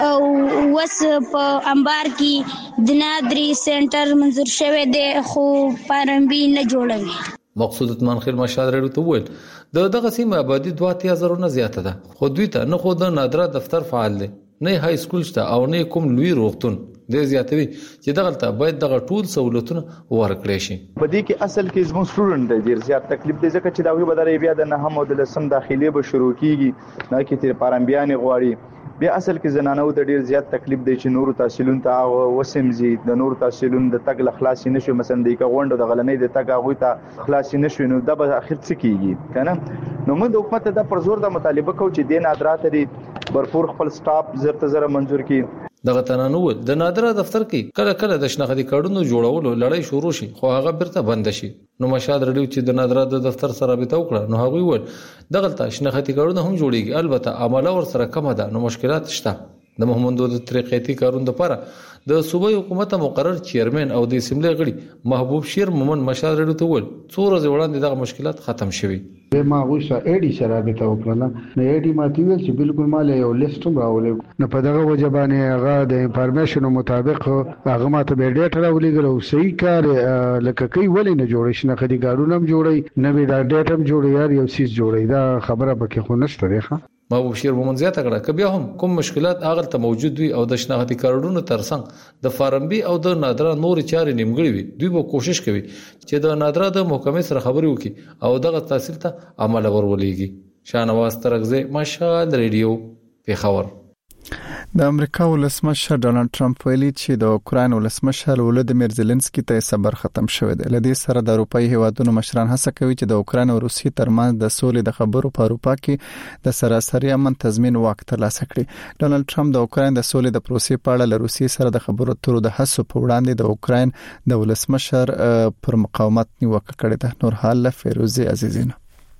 او وس په انبار کې د نادري سنټر منظور شوی دی خو فارمبي نه جوړوي. مقصود اتمان خیل مشاد رډو ته ویل دغه سیمه آبادی 2000 نه زیاته ده خو دوی ته نه خو د نادره دفتر فعال دی نه های سکول شته او نه کوم لوی روغتون د زیاتوي چې دغه باید دغه ټول سہولتونه ورکړي شي. په دې کې اصل کې زموږ سټوډنټ دی ډیر زیات تکلیف دی ځکه چې دا وی بدلې بیا د نه هم د لسم داخلي به شروع کیږي نه کې تیر پارمبيان غواړي بیا اصل کې زنانو د ډیر زیات تکلیف دی چې نور تحصیلون ته وسمزي د نور تحصیلون د تګ خلاص نشو مثلا د غونډو د غلنې د تګ هغه ته خلاص نشو نو د به اخر څه کیږي کنه نو موږ د حکومت د پر زور د مطالبه کوو چې د نادرات لري برپور خپل سټاپ زر منظور کړي. دغه تنانول د نادره دفتر کې کله کله د شناختی کارډونو جوړولو لړۍ شروع شي خو هغه بیرته بند شي. نو مشاد رډیو چې د نادره د دفتر سره رابطه وکړه نو هغه وویل دغه شناختی کارډونه هم جوړیږي البته عمله ور سره کم ده نو مشکلات شته. د محمد د طریقېتی کارون لپاره د صوبایي حکومت مقرر چیرمن او د اسمبلی غړي محبوب شیر مومن مشاد رډیو ته وویل څو ورځې وړاندې دغه مشکلات ختم شوي. ما غوښه اډي سره رابطه وکړه نو اډي ماته ویل چې بالکل مال یو لیست راولې نو په دغه وجبانه هغه د انفارمیشن مطابق هغه ماته به ډیټا راولېګل او صحیح کار لکه کوي ولې نه جوړ شي نه خدي ګارونه هم جوړي نه به دا ډیټا هم جوړي یار یو سیس جوړي دا خبره پکې خو نشته ښه. محبوب شیر مومن زیاته کړه که بیا هم کوم مشکلات هغه ته موجود وي او د شناختی کارډونو ترڅنګ د فارمبي او د نادره نور چارې نیمګړي وي دوی به کوشش کوي چې د نادره د محکمې سره خبرې وکړي او دغه تحصیل ته عمل ورولېږي. شاهنواز ترغزه مشال ریډیو پیښور. د امریکا ولسمشر ډونالد ټرمپ ویلي چې د اوکراین ولسمشر ولودیمیر زيلنسکي ته صبر ختم شوی دی. لدې سره د اروپאי هیوادونو مشران هڅه کوي چې د اوکراین او روسیې ترمنځ د سولې د خبرو په اروپا کې د سراسري امن تضمین واک ترلاسه کړي. ډونالد ټرمپ د اوکراین د سولې د پروسې په اړه له روسیې سره د خبرو اترو د هڅو په وړاندې د اوکراین د ولسمشر پر مقاومت نیوکه کړې ده. نور حال له فیروزه عزیزینه.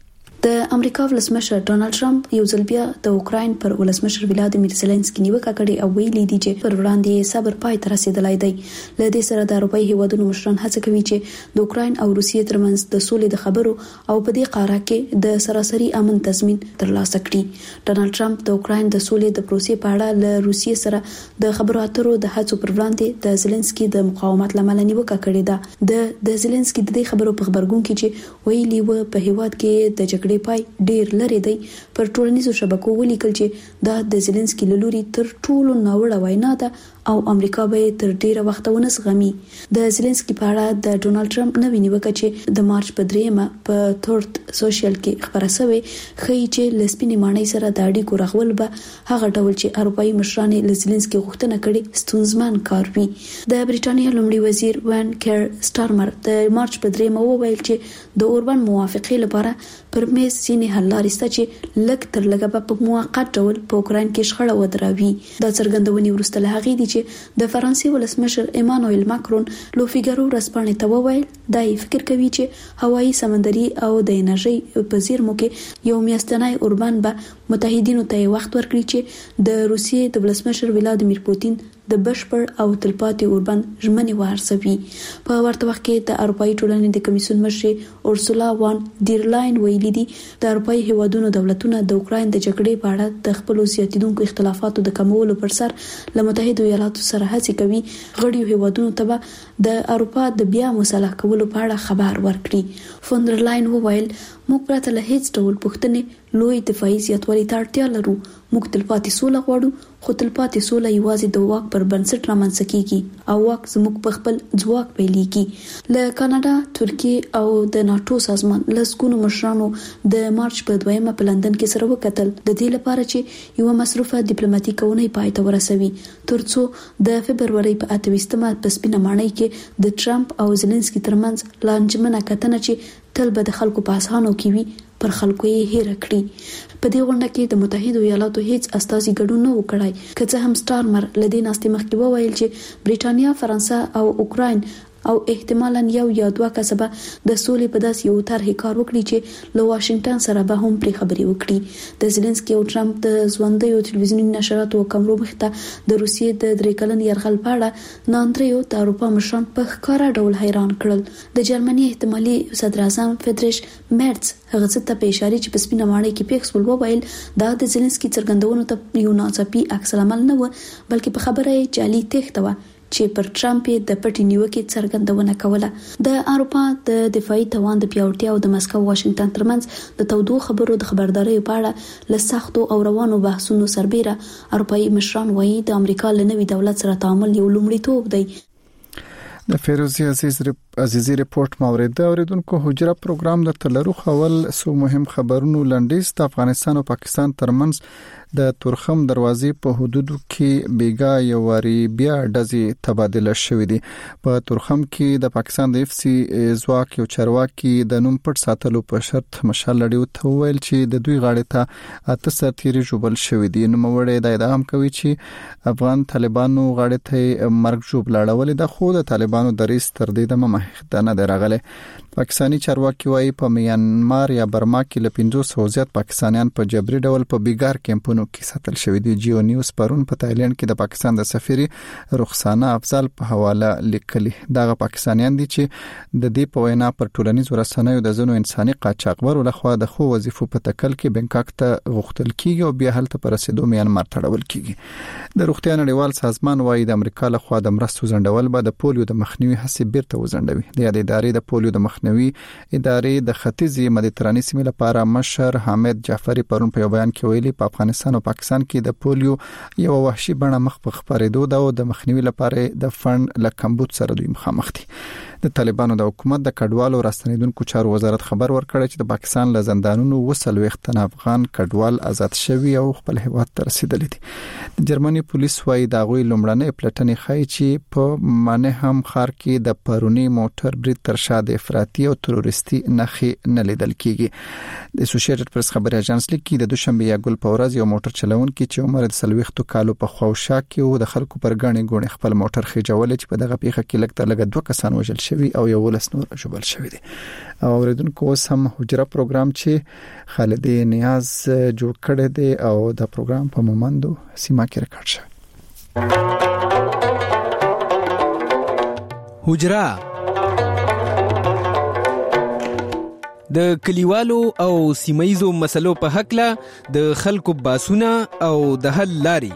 د امریکا ولسمشر ډونالد ټرمپ یو ځل بیا د اوکراین پر ولسمشر ولادیمیر زيلنسکي نیوکه کړې او ویلي دي چې پر وړاندې صبر پای ته رسیدلای دی. له دې سره د اروپאי هیوادونو مشران هڅه کوي چې د اوکراین او روسیې ترمنځ د سولې د خبرو او په دې قاره کې د سراسري امن تضمین ترلاسه کړي. ډونالد ټرمپ د اوکراین د سولې د پروسې په اړه له روسیې سره د خبرو اترو د هڅو پر وړاندې د زيلنسکي د مقاومت لامل نیوکه کړې ده. د زيلنسکي د دې خبرو په خبرګون کې چې ویلي و په هیواد کې د جګړې پای ډیر لري دی پر ټولنیزو شبکو ولیکل چې دا د زيلنسکي لوري تر ټولو ناوړه وینا ده او امریکا به تر ډیره وخت ونسغمي. د زيلنسکي په اړه د ډونالد ټرمپ نوې نیوکه چې د مارچ په 3 په تورت سوشل کې خبره شوې خي چې لسپینې مانای سره د اړیکو رغول به هغه ډول چې اروپאי مشران له زيلنسکي غوښتنه کړې ستونزمن کار وي. د بریټانیا لومړي وزیر وان کیر سټارمر د مارچ په 3 وویل چې د اوربان موافقې لپاره پر میز ځینې حل لارې شته چې لږ تر لږه په موقت ډول په اوکراین کې شخړه ودروي. دا څرګندونې وروسته له هغې دي چې د فرانسې ولسمشر ایمانوئل ماکرون لو فیګارو رسپانې ته وویل دا فکر کوي چې هوایي سمندري او د انرژي په زیرمو کې یو میاشتنی اوربان به متحدینو ته وخت ورکړي چې د روسیې د ولسمشر ولادیمیر پوتین د بشپړ او تلپاتې اوربان ژمنې وارسوي. په ورته وخت کې د اروپאי ټولنې د کمیسیون مشر اورسولا وان ډیر لاین ویلي دي د اروپאי هیوادونو دولتونه د اوکراین د جګړې په اړه د خپل زیاتیدونکو اختلافاتو د کمولو پر سر له متحده ایالاتو سره هڅه کوي. غړي هیوادونو ته د اروپا د بیا مصالحه کولو په اړه خبر ورکړي. فوندر لاین وویل موږ پرته له هیڅ ډول پوښتنې لوی دفاعي زیاتوالي ته اړتیا لرو. موږ تلپاتې سوله غواړو خو تلپاتې سوله یوازې د واک پر بنسټ رامنځته کیږي او واک زموږ په خپل ځواک پیلېږي. له کاناډا، ترکیه او د ناتو سازمان لسګونو مشرانو د مارچ په 2 په لندن کې سره وکتل د دې لپاره چې یو مصروفه ډیپلوماټیک اونۍ پای ته ورسوي ترڅو د فبرवरी په 28مه په سپینه ماڼۍ کې د ټرمپ او زيلنسکي ترمنځ لانجمنه کتنه چې تل به د خلکو په اسانو کې وي پر خلکو یې هیر کړی. په دې غونډه کې د متحده ایالاتو هیڅ استازي ګډون نه وکړای، که څه هم سټارمر لدې ناستې مخکې وویل چې بریټانیا، فرانسه او اوکراین او احتمالاً یو یا دوه کسبه د سولې په داس یو طرحې کار وکړي چې له واشنگټن سره به هم پرې خبرې وکړي. د زيلنسکي او ټرمپ د ځوانډیو ټلویزیوني نشراتو کمرو مخته د روسیې د 3 کلن یرغل په اړه ناندریو د اروپا مشران په ښکارا ډول حیران کړل. د جرمني احتمالي صدر اعظم فریدریش مرز هغه څه ته په اشاره چې په سپینه ماڼۍ کې پیکس وویل دا د زيلنسکي څرګندونو ته یو ناڅاپي عکس العمل نه و، بلکې په خبره یې جعلي تېښته و چې پر ټرمپ د پټې نیوکې څرګندونه کوله. د اروپا د دفاعي توان د پیاوړتیا او د مسکو واشنگټن ترمنځ د تودو خبرو د خبرداري په اړه له سختو او روانو بحثونو سربېره اروپایي مشران وایي د امریکا له نوي دولت سره تعامل یو لومړیتوب دی. د فیروزی عزیزی ریپورت مورید اوریدونکو حجره پروګرام د تلرو خول سو مهم خبرونو لنډیز د افغانستان او پاکستان ترمنځ د تورخم دروازې په حدودو کې بیګا یو واری بیا ډزې تبادله شوې دي. په تورخم کې د پاکستان د اف سی ځواک یو چارواکي د نوم پټ ساتلو په شرط مشال لړیو ته ویل چې د دوی غاړې ته اته سرتیري جوړل شوې دي. نو موړې د ادعام کوي چې افغان طالبانو غاړې ته مرګ جوړ لاړول د خو د طالبانو دریس تر دې د مخه نه درغله. پاکستانی چارواکي وايي په میانمار یا برما کې له 500 زیات پاکستانیان په جبري ډول په بیګار کیمپونو کې ساتل شوی دی. جیو نیوز پرون په تایلند کې د پاکستان د سفیر رخسانه افضل په حواله لیکلي. دغه پاکستانیان دي چې د دې په وینا پر ټولنیزو رسنیو د زنو انساني قاچاقبرو لخوا د خو وظیفو په تکل کې بنکاک ته غوښتل کیږي او بیا هلته پر رسیدو میانمار تړول کیږي. د روغتیا نړیوال سازمان وايي د امریکا لخوا د مرستو ځنډول به د پولیو د مخنیوي هڅې بیرته وځنډوي. د ادارې د پولیو د مخنیوي ادارې د ختیځي مدیترانې سیمې لپاره مشر حامد جعفری پرون په بیان کې ویلي په افغانستان او پاکستان کې د پولیو یو وحشي بڼه مخ په خبرېدو دا او د مخنیوي لپاره د فند لکمبود سره دوی مخامخ دي. د طالبانو د حکومت د کډوالو راستنیدونکو چارو وزارت خبر ورکړی چې د پاکستان له زندانونو وسلويخ تن افغان کډوال آزاد شوي او خپل هیواد ته رسیدلي دي. د جرمني پولیس وايي دا غوي لومړنۍ پلټنې ښيي چې په مانهم خار کې د پرونی موټر برید تر شا د افراطي او تروریستي نښې نه لیدل کیږي. د اسوسییټډ پریس خبري اژانس لیکي د دوشنبه یا ګل په ورځ یو موټر چلونکي چې عمر د سلويختو کالو په خوښا کې او د خلکو پر غاڼې غونې خپل موټر خېجول چې په دغه پیښه کې لږ تر لږه 2 کسان وژل شوي او یو ولس نور جوړل شوی دی. او اوریدونکو اوس هم حجره پروګرام چې خالد نیاز جوړ کړی دی او دا پروګرام په مومندو سیمه کې ریکارډ شوی. حجره د کلیوالو او سیمایزو مسلو په حق له د خلکو باسونه او د حل لاري.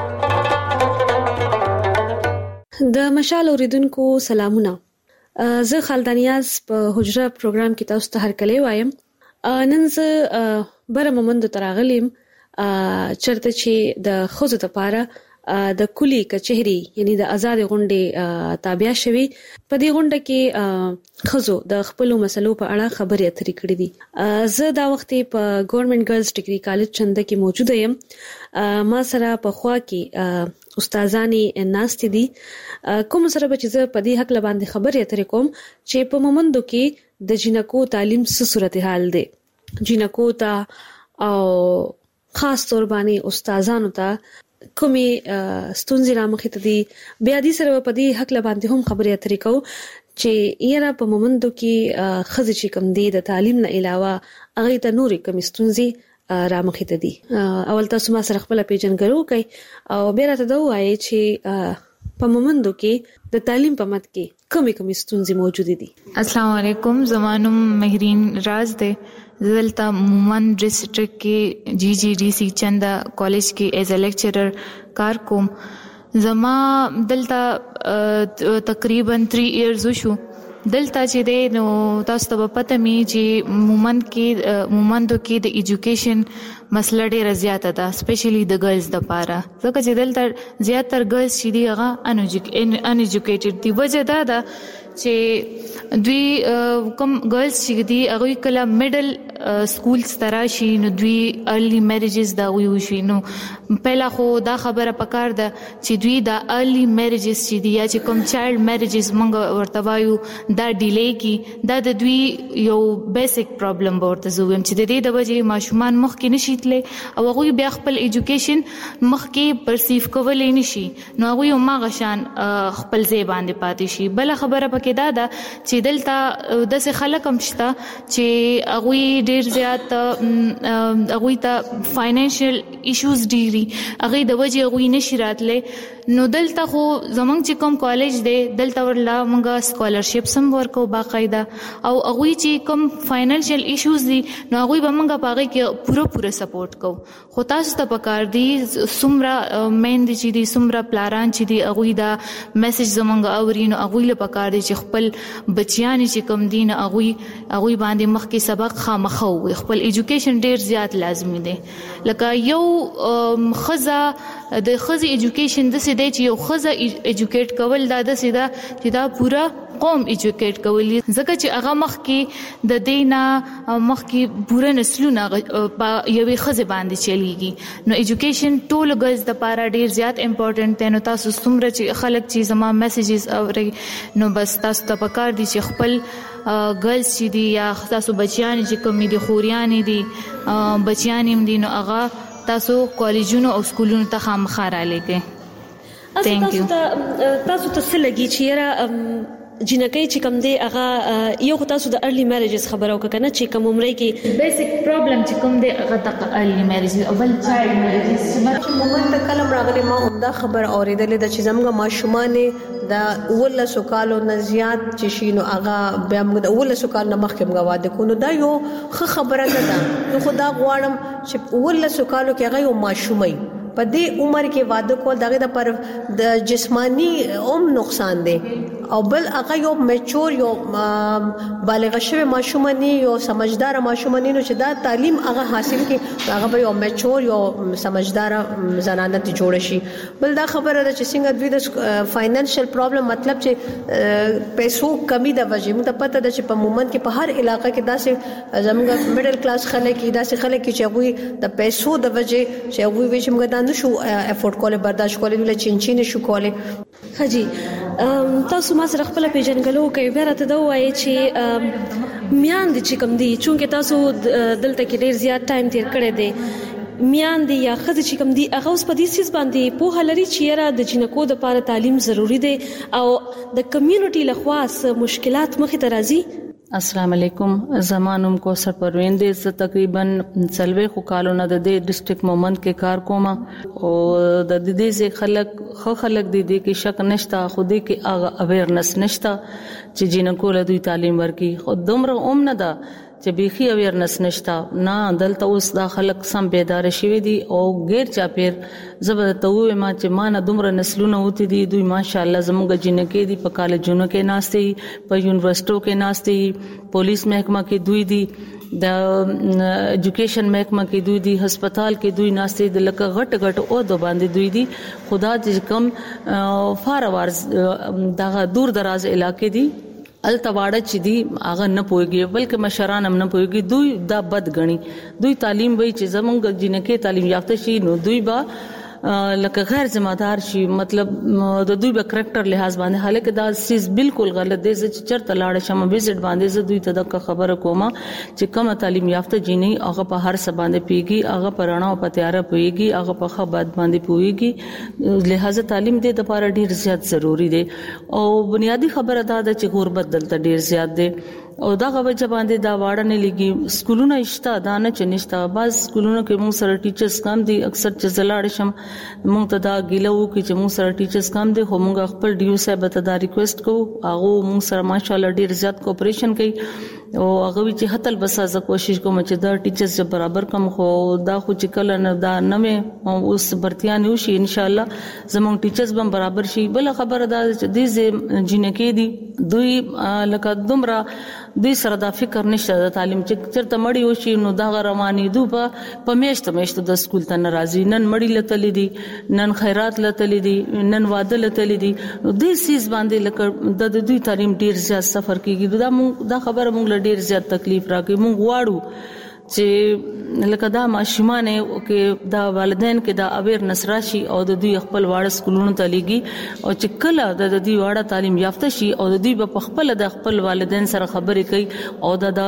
د مشال اوریدونکو سلامونه. زه خالدانیاز په حجره پروګرام کې تاسو ته هرکلی وایم. نن زه بره مومندو تراغلیم چرته چې د خوځو لپاره د کلی کچهری یعنی د آزاد غونډې تابع شوی. په دې غونډه کې خزو د خپل مسلو په اړه خبرې اترې کړې دي. زه دا وخت په ګورنمنت ګرلز ډیګري کالج چنده کې موجوده یم. ما سره په خوا کې استادانی ناست دي کوم سره به چې په دې حق باندې خبرې اترې کوم چې په مومندو کې د جنکو تعلیم څه صورتحال دی. جنکو ته او خاص تور باندې استادانو ته کومي ستونزې رامخې ته دي. بیا دې سره په دې حق باندې هم خبرې اترې کوو چې یاره په مومندو کې خزې چې کم دي د تعلیم نه علاوه هغه ته نورې کوم ستونزې رامخې ته دي. اول تاسو ما سره خپل پیژنګرو کوي او بیا راته دا وایي چې په مومندو کې د تعلیم په مت کې کومې ستونزې موجود دي. السلام علیکم. زمانم مهرین راز ده. دلته مومند ډسټریکټ کې جی جی ډی سی چندا کالج کې ایز ا لیکچرر کار کوم. زما دلته تقریبا 3 ایئرز وشو. دلته چې دی نو تاسو ته پته می چې مومندو کې د ایجوکیشن مسله ډیره زیاته ده سپیشلی د ګرلز لپاره ځکه چې دلته زیاتره ګرلز چې دی هغه ان ایجوکیټډ دي. وجه دا ده چې دوی کوم ګرلز چې دی هغه کله میډل سکولز تراشي نو دوی ارلی میریجز دا وشي نو پهلا خو دا خبره پکار ده چې دوی دا ارلی میریجز چې دی یا چې کوم چایلډ میریجز مونږ ورته وایو دا ډیلی کی دا د دوی یو بیسیک پرابلم ورته زویم چې د دې د وجې ماشومان مخکې نشي تللی او هغه بیا خپل ایجوکیشن مخکې پرسیو کولای نشي نو هغه ما غشان خپل ځای باندې پاتې شي بل خبره پکې دا ده چې دلته د څه خلک هم شته چې هغه ډیر زیات هغه ته فاینانشل ایشوز ډیری هغه د وجې هغه نشي راتله نو دلته خو زمونږ چې کوم کالج دی دلته ورلا مونږه سکالرشپ سم ورکو باقاعده او هغه چې کوم فاینانشل ایشوز دي نو هغه به مونږه پاره کې پوره سپورټ کو خو تاسو ته پکار دي سمرا مین دي چې دي سمرا پلاران چې دي هغه دا میسج زمونږه اورینو هغه له پکار دي چې خپل بچیان چې کوم دین هغه باندې مخکې سبق خامخو خپل ایجوکیشن ډیر زیات لازمي دی لکه یو خزه د خزه ایجوکیشن د سې دی چې یو خزه ایجوکیټ کول دا د سې دا چې دا پورا قوم ایجوکیټ کولی ځکه چې هغه مخکې د دینا مخکې پوره نسلونه یوې خزه باندې چلیږي نو ایجوکیشن ټول ګرلز د پاره ډیر زیات امپورټنت دی نو تاسو څومره چې خلک چې زما میسیجز اوري نو بس تاسو ته پکار دي چې خپل ګرلز چې دي یا تاسو بچیان چې کوم دي خوريان دي بچیان هم دي نو هغه تاسو کالجونو او سکولونو ته خامخاره لګي ثانک یو تاسو ته څه لګي چې را جنکې چې کوم دی هغه یو تاسو د ارلی میریجز خبرو کنه چې کوم عمره کې بیسیک پرابلم چې کوم دی هغه د ارلی میریجز او بل چایلډ میریجز چې موږ د کلم راغلي ما هم دا خبر اوریدلې د چې زموږ ماشومان د ولسو کالو نه زیات چې شینو هغه بیا موږ د ولسو کال نه مخکې موږ واده کو نو دا یو ښه خبره ده نو خدا غواړم چې ولسو کالو کې هغه یو ماشومي په دې عمر کې واده کول دغه د پر د جسمانی نقصان دی او بل هغه یو میچور یو بالغ شوی ماشومانی یو سمجھدار ماشومانی نو چې دا تعلیم هغه حاصل کې هغه به یو میچور یو سمجھدار زنانه ته جوړ شي بل دا خبره ده چې څنګه دوی د فاینانشل پرابلم مطلب چې پیسو کمی د وجې موږ ته پته ده چې په مومنت کې په هر علاقې کې داسې زموږ میډل کلاس خلک داسې خلک چې هغه د پیسو د وجې چې هغه وی چې موږ نشو افورد کوله برداشت کوله ویل چینچین شو کوله حجی تاسو ما سره خپل پیژنګلو کوي بیا راته دا وایي چې میان دي چې کوم دي چونکه تاسو دلته کې ډیر زیات ټایم تیر کړی دی میان دي یا خځه چې کوم دي هغه اوس په دې سیس باندې په هلري چې را د جنکو د لپاره تعلیم ضروری دی او د کمیونټي لخوا مشکلات مخې ته راځي السلام علیکم زمانم کو سر پروین دې ز تقریبا سلوي خو کالونه د ډیسټریکټ مومنت کې کار کوم او د دې ز خلک دې کې شک نشتا خو دې کې هغه اویرنس نشتا چې جنکو له دوی تعلیم ورکي خو دومره نه ده چې بيخي اویرنس نشتا نه دلته اوس دا خلک سم بیدار شوي دي او غیر چاپیر زبرته وې ما چې ما نه دومره نسلونه وتی دي دوی ماشاءالله زموږ جنکې دي په کالجونو کې ناشتي په یونیورسيټو کې ناشتي پولیس محکمه کې دوی دي د ایجوکیشن محکمه کې دوی دي هسپتال کې دوی ناشتي د لکه غټ او د باندې دوی دي خدا دې کم فاروارز دا دور دراز علاقې دي التواړه چې دی هغه نه پويږي بلکې مشران هم نه پويږي دوی دا بد غني دوی تعلیم وای چې زمونږ جنکه تعلیم یافته شي نو دوی با لکه غیر ذمہ دار شي مطلب د دوی په کریکټر لحاظ باندې حالکه دا چیز بالکل غلط دی چې چرته لاړ شم وزټ باندې زه دوی ته د خبره کومه چې کومه تعلیم یافته جنې هغه په هر څه باندې پیږي هغه پرانا او پتیاره پیږي هغه په خبرت باندې پیږي لہذا تعلیم دې د لپاره ډیر زیات ضروری دی او بنیادی خبره دا ده چې غربت دلته ډیر زیات دی او دا غوځ باندې دا واړه نه لګي سکولونه اشته دا نه چنيشته باز سکولونو کې موږ سره ټیچرز کم دي اکثر چې زلاړ شم موږ ته دا ګیلو کې چې موږ سره ټیچرز کم دي خو موږ خپل ډیو صاحب ته دا ریکوست کوو هغه موږ سره ماشاءالله ډیر زیات کوپریشن کوي او هغه چې هتل بس از کوشش کوم چې دا ټیچرز برابر کم خو دا خو چې کله نه دا نوې اوس برتيان یو شي ان شاء الله زموږ ټیچرز هم برابر شي بل خبره دا چې دې جنکې دي دوی لکه دومره دوی سره دا فکر نشته د تعلیم چې چرته مړی وشي نو دا رواني دو په میشته د سکول ته ناراضي نن مړی لته دي نن خیرات لته دي نن واده لته دي د سیس باندې لکه د دوی تعلیم ډیر زیات سفر کیږي دا خبره موږ له ډیر زیات تکلیف راکې موږ واړو چې لکه دا ماشومان کې دا والدین کې دا اویرنس راشي او د دوی خپل واړه سکولونو ته لګي او چې کله د دوی واړه تعلیم یافته شي او د دوی په خپل د خپل والدین سره خبرې کوي او د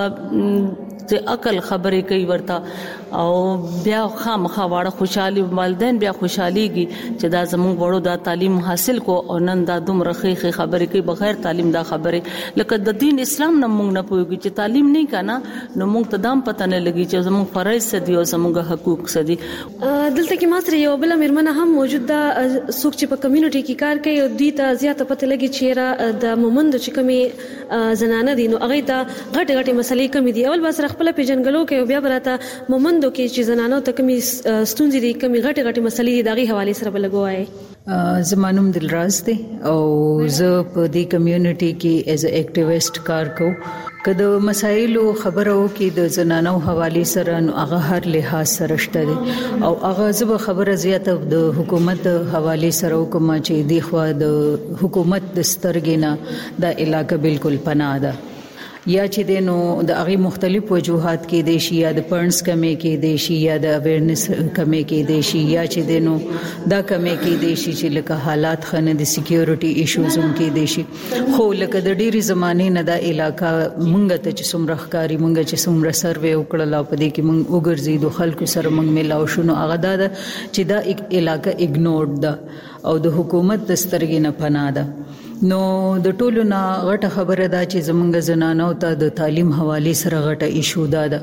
چې عقل خبرې کوي ورته او بیا خامخا واړه خوشحالي والدین بیا خوشحاليږي چې دا زموږ وړو دا تعلیم حاصل کو او نن دا دومره خې خبرې کوي بغیر تعلیم دا خبرې لکه د دین اسلام نه موږ نه پوهیږو چې تعلیم نه کنا نو موږ ته دام پته نه لګي چې زموږ فرایض څه دي او زموږ حقوق څه دي. دلته کې ماته یو بل مېرمنه هم موجود ده څوک چې په کمیونټي کې کار کوي او دوی ته زیاته پته لګي چې د مومند چې کمی زنانه دي نو هغه ته غټ مسلې کمی دي اول بس خپل پیژنګلو کې بیا براته مومندو کې چې زنانو ته کمی ستونزې دي کمی غټ مسلې دغه حواله سره بلګوای. زمانوم دلراز دی او زه په دې کمیونټي کې ایز ا اکټیویسټ کار کوم. کله مسایلو خبرو کې د زنانو حواله سره نو هغه هر لحاظ سره شته دي او هغه زب خبره زیاته د حکومت حواله سره کوم چې دی خو د حکومت د سترګې نه د علاقې بالکل پناه ده یا چې دینو د هغه مختلف وجوهات کې د شي یا د پرنس کمې کې د شي یا د اویرنس کمې کې د شي یا چې دینو دا کمې کې د شي چې لکه حالات خنه د سکیورټي ایشوز هم کې د شي خو لکه د ډېری زمانه نه د علاقې مونږ ته چې څومره ښکاری مونږ چې څومره سروې وکړل په دې کې مونږ وګرځي د خلکو سره مونږ ملاو شنو هغه دا چې دا علاقې اګنورډ ده او د حکومت د سترګې نه پناه ده. نو د ټولو نه غټه خبره ده چې زمونږ زنانو ته د تعلیم حواله سره غټه ایشو ده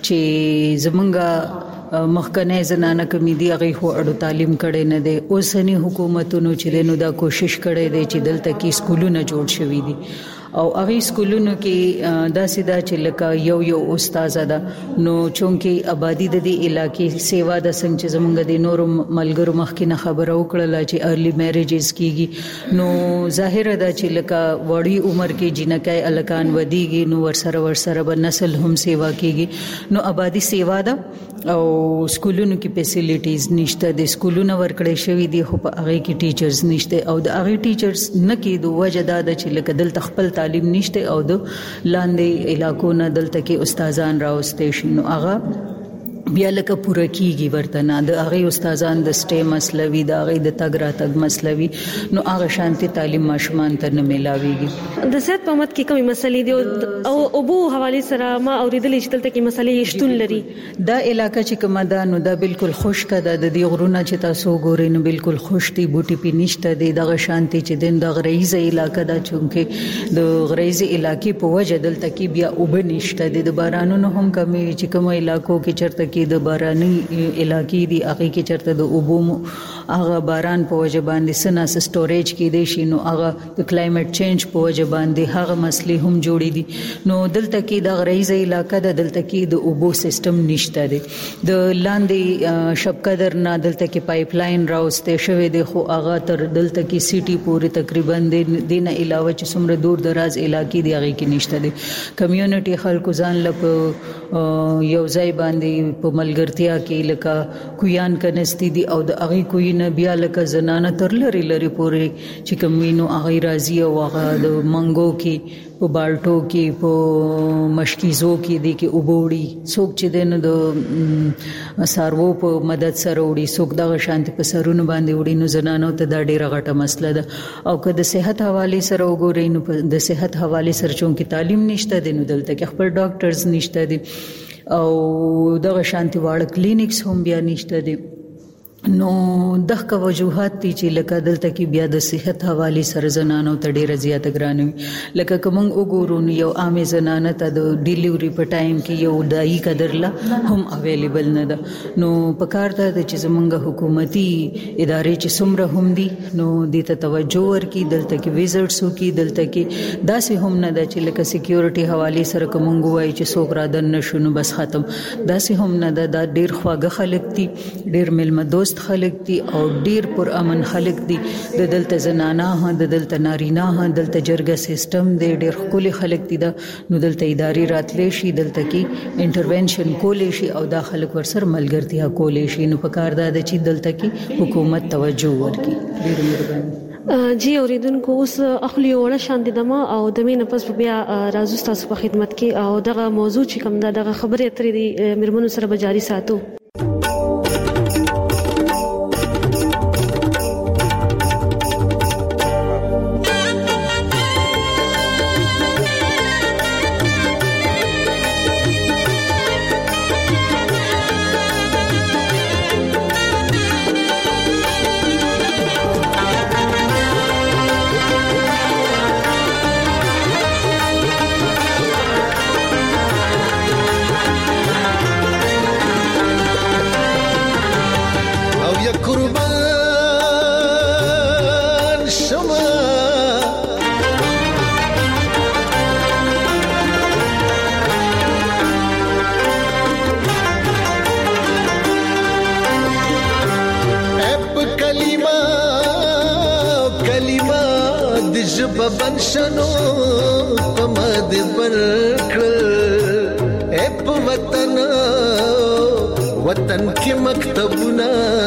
چې زمونږ مخکنه زنانه کمیدي هغه خو اړو تعلیم کړي نه دي اوسنی حکومتونو چې دنو دا کوشش کړي دي چې دلته کې سکولونه جوړ شوي دي او هغه سکولونو کې دا سیدا چې لکه یو استاد ده نو چونکی آبادی د دې علاقې سیوا د څنګه چې زمونږ د نورو ملګرو مخکینه خبره وکړه چې ارلی میریجز کیږي نو ظاهر ده چې لکه وړي عمر کې جنکای الکان ودیږي نو ورسره به نسل هم سیوا کیږي نو آبادی سیوا ده او سکولونو کې فیسیلیټیز نشته د سکولونو ورکړې شوی دي خو په هغه کې ټیچرز نشته او د هغه ټیچرز نه کې د وجه دا چې لکه دلته خپل تعلیم نشته او د لاندې علاقو نه دلته کې استادان راوستي شي نو هغه بیا لکه پوره کیږي ورته نه د هغه استادان د سټې مسلوي د هغه د تګ راتګ مسلوي نو هغه شانتي تعلیم ماشومان ته نه ملاويږي. د صحت په مت کې کومې مسلې دي او بو حواله سره ما اوریدلې چې دلته کې مسلې شتون لري دا علاقې چې کومه ده نو دا بالکل خشک ده د دې غرونه چې تاسو ګورئ نو بالکل خشتي بوټي پی نشته دي دغه شانتي چې دین د غریزه علاقې ده چونکه د غریزه علاقې په وجه دلته کې بیا اوبه نشته دي د بارانونو هم کمی چې کوم علاقو کې چرته کې د باراني علاقې دي هغه کې چرته د اوبو هغه باران په وجه باندې سناس سټوریج کې دي شي نو هغه د کلایمټ چینج په وجه باندې هغه مسلې هم جوړې دي نو دلته کې د غریزه علاقې د دلته کې د اوبو سیستم نشته دي د لاندې شبقدر نه دلته کې پایپ لاین راوسته شوی دی خو هغه تر دلته کې سیټي پورې تقریبا دینه علاوه چې څومره دور دراز علاقې دی هغه کې نشته دي کمیونټي خلکو ځان لپاره یو ځای باندې په ملګرتیا کې لکه کویان کنيستي دي او د هغه کوی نه بیا لکه زنانه تر لري پورې چې کومینو هغه راضي او هغه د منګو کې په بالټو کې په مشکیزو کې دي کې وبوړي څوک چې دنه د سارو په مدد سره وړي څوک د شانتي په سرونو باندې وړي نو زنانو ته دا ډیره غټه مسله ده او که د صحت حواله سره وګورئ نو د صحت حواله سره چون کې تعلیم نشته دي نو دلته کې خپل ډاکټرز نشته دي او دغه شانتي واړه کلینیکس هم بیا نشته دي نو دغه وجوهات دي چې لکه دلته کې بیا د صحت حواله سره زنانو ته ډیره زیاته ګرانوي لکه کوم وګورو نو یو عام زنانه ته د ډیلیوري په ټایم کې یو دایي قدرله هم اویلیبل نه ده نو په کار ته چې زمونږ حکومتي ادارې چې څومره هم دي نو د ته توجه ورکړي دلته کې ویزټس وکړي دلته کې داسې هم نه ده چې لکه سکیورټي حواله سره کوم وایي چې څوک را دن نشو نو بس ختم داسې هم نه ده دا ډیر خواږه خلک دي ډیر ملمدوس دوست خلک دي او ډیر پر امن خلک دي. د دلته زنانه ها د دلته نارینه ها دلته جرګه سیستم دی ډیر خولي خلک دي دا نو دلته اداري راتلې شي دلته کې انټرونشن کولې شي او دا خلک ورسره ملګرتیا کولې شي. نو په کار دا د چې دلته کې حکومت توجه ورکړي. ډیر مهرباني. جی اوریدونکو اوس اخلي وړه شان دي دمه او د مینه پس بیا راځو تاسو په خدمت کې او دغه موضوع چې کوم دغه خبرې اترې دي مرمنو سره به جاری ساتو. بنشنو پمد برکل اپ وطن وطن کی مکتبنا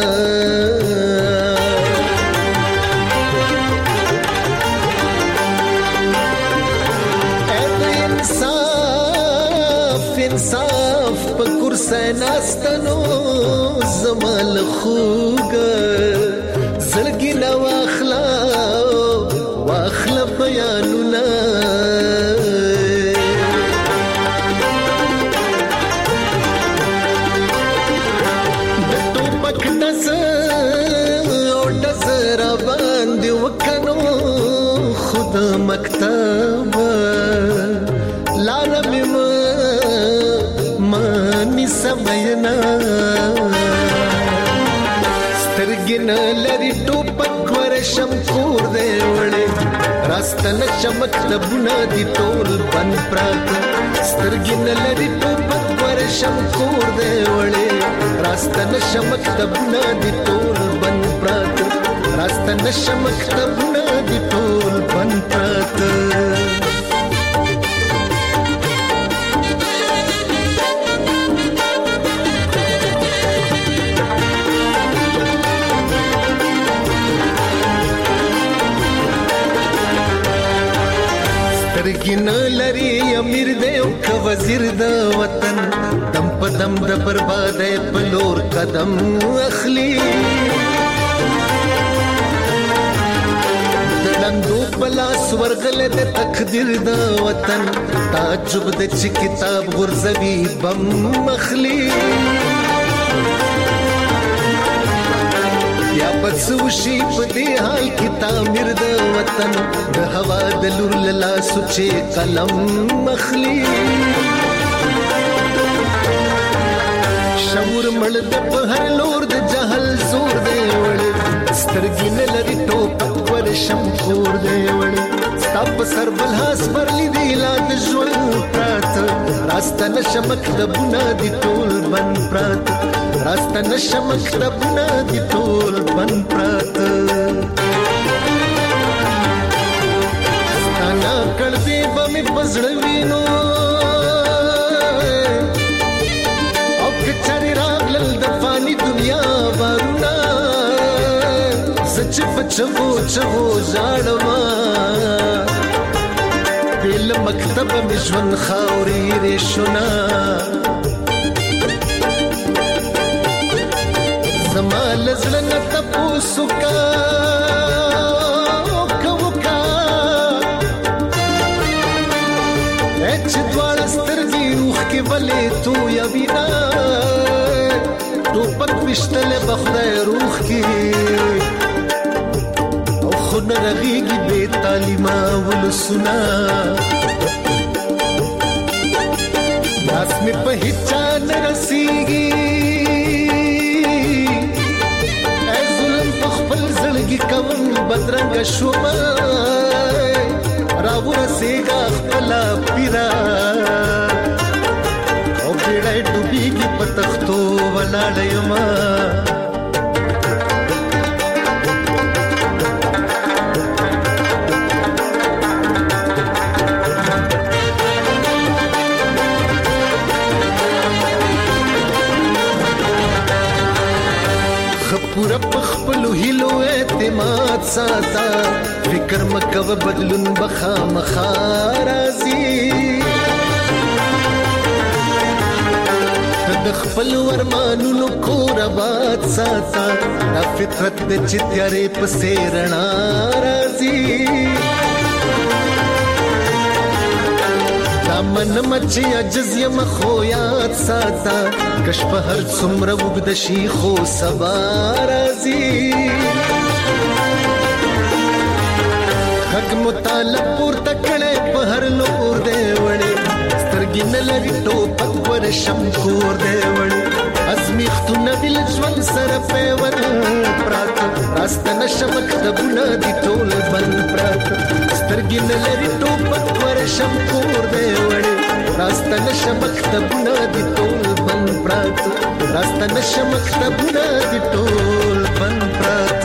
انصاف پکر سیناستنو زمال خوگ زلگی نواخلا واخلا بیانونا دتو پک دز او دز را باندی وکنو خود مکتب لارمی مانی سمینا سترگن لری ٹوپک ورشم کور دے وڑے راستن چمک دبنا دی تول بن پرات سترگن لری ٹوپک ورشم کور دے وڑے راستن چمک دبنا دی تول بن پرات راستن چمک دبنا دی تول بن پرات سترګین لري امیر دې او ک وزیر د وطن دم په دم د بربادې په لور قدم اخلي دلندو پلاس ورغله د تقدیر د وطن تعجب د چې کتاب غرزوي بم مخلي یا بس وشي په دې حال کې تعمیر د وطن د هوا د لور لاله سوچې قلم مخلي شعور مړ د په هر لور د جهل زور دی وړي سترګې نه لري ټوپک ورشم کور دی وړي ستاپ سر بلهاس پرلی دی لا د ژوند پرات راسته نشمک د بنا دی ټول بن پرات راسته نشمک د بنا دی ټول بن پرات ستانا کړبي بمې پزړوینو او کچاري راغلل د فانی دنیا بارونا سچ پچو چو ځاړما بل مکتب مشون خاوري رشنا زمال زلن تپوسو کا کوکا اچ دوړ سترګي روح کې ولې تو یا بنا ټوپک وشتل بخدای روح کې خود رغیگی بے تعلیمہ ولسنا ناس میں پہچان رسیگی اے ظلم پخپل زلگی کون بدرنگ شوما راو رسیگا خپلا پیرا او بیڑای ڈوبیگی پتختو ولالیما ساته فکر مکو بدلون بخا مخارازي د خپل ورمانونو کور آباد ساته د فطرت د چتیارې په سیرنا راځي من مچي عجز یم خو یاد ساته کشف هر څومره وګد شي خو سبا راځي حق مطالب پور تکړه په هر لور دی وړي سترګې نه لري ټوپک ور شم کور دی وړي ازمیختونه دل ژوند سره پیور پرات راست نشم مکتبونه دي ټول بند پرات سترګې نه لري ټوپک ور شم کور دی وړي راست نشم مکتبونه دي ټول بند پرات راست نشم مکتبونه دي ټول بند پرات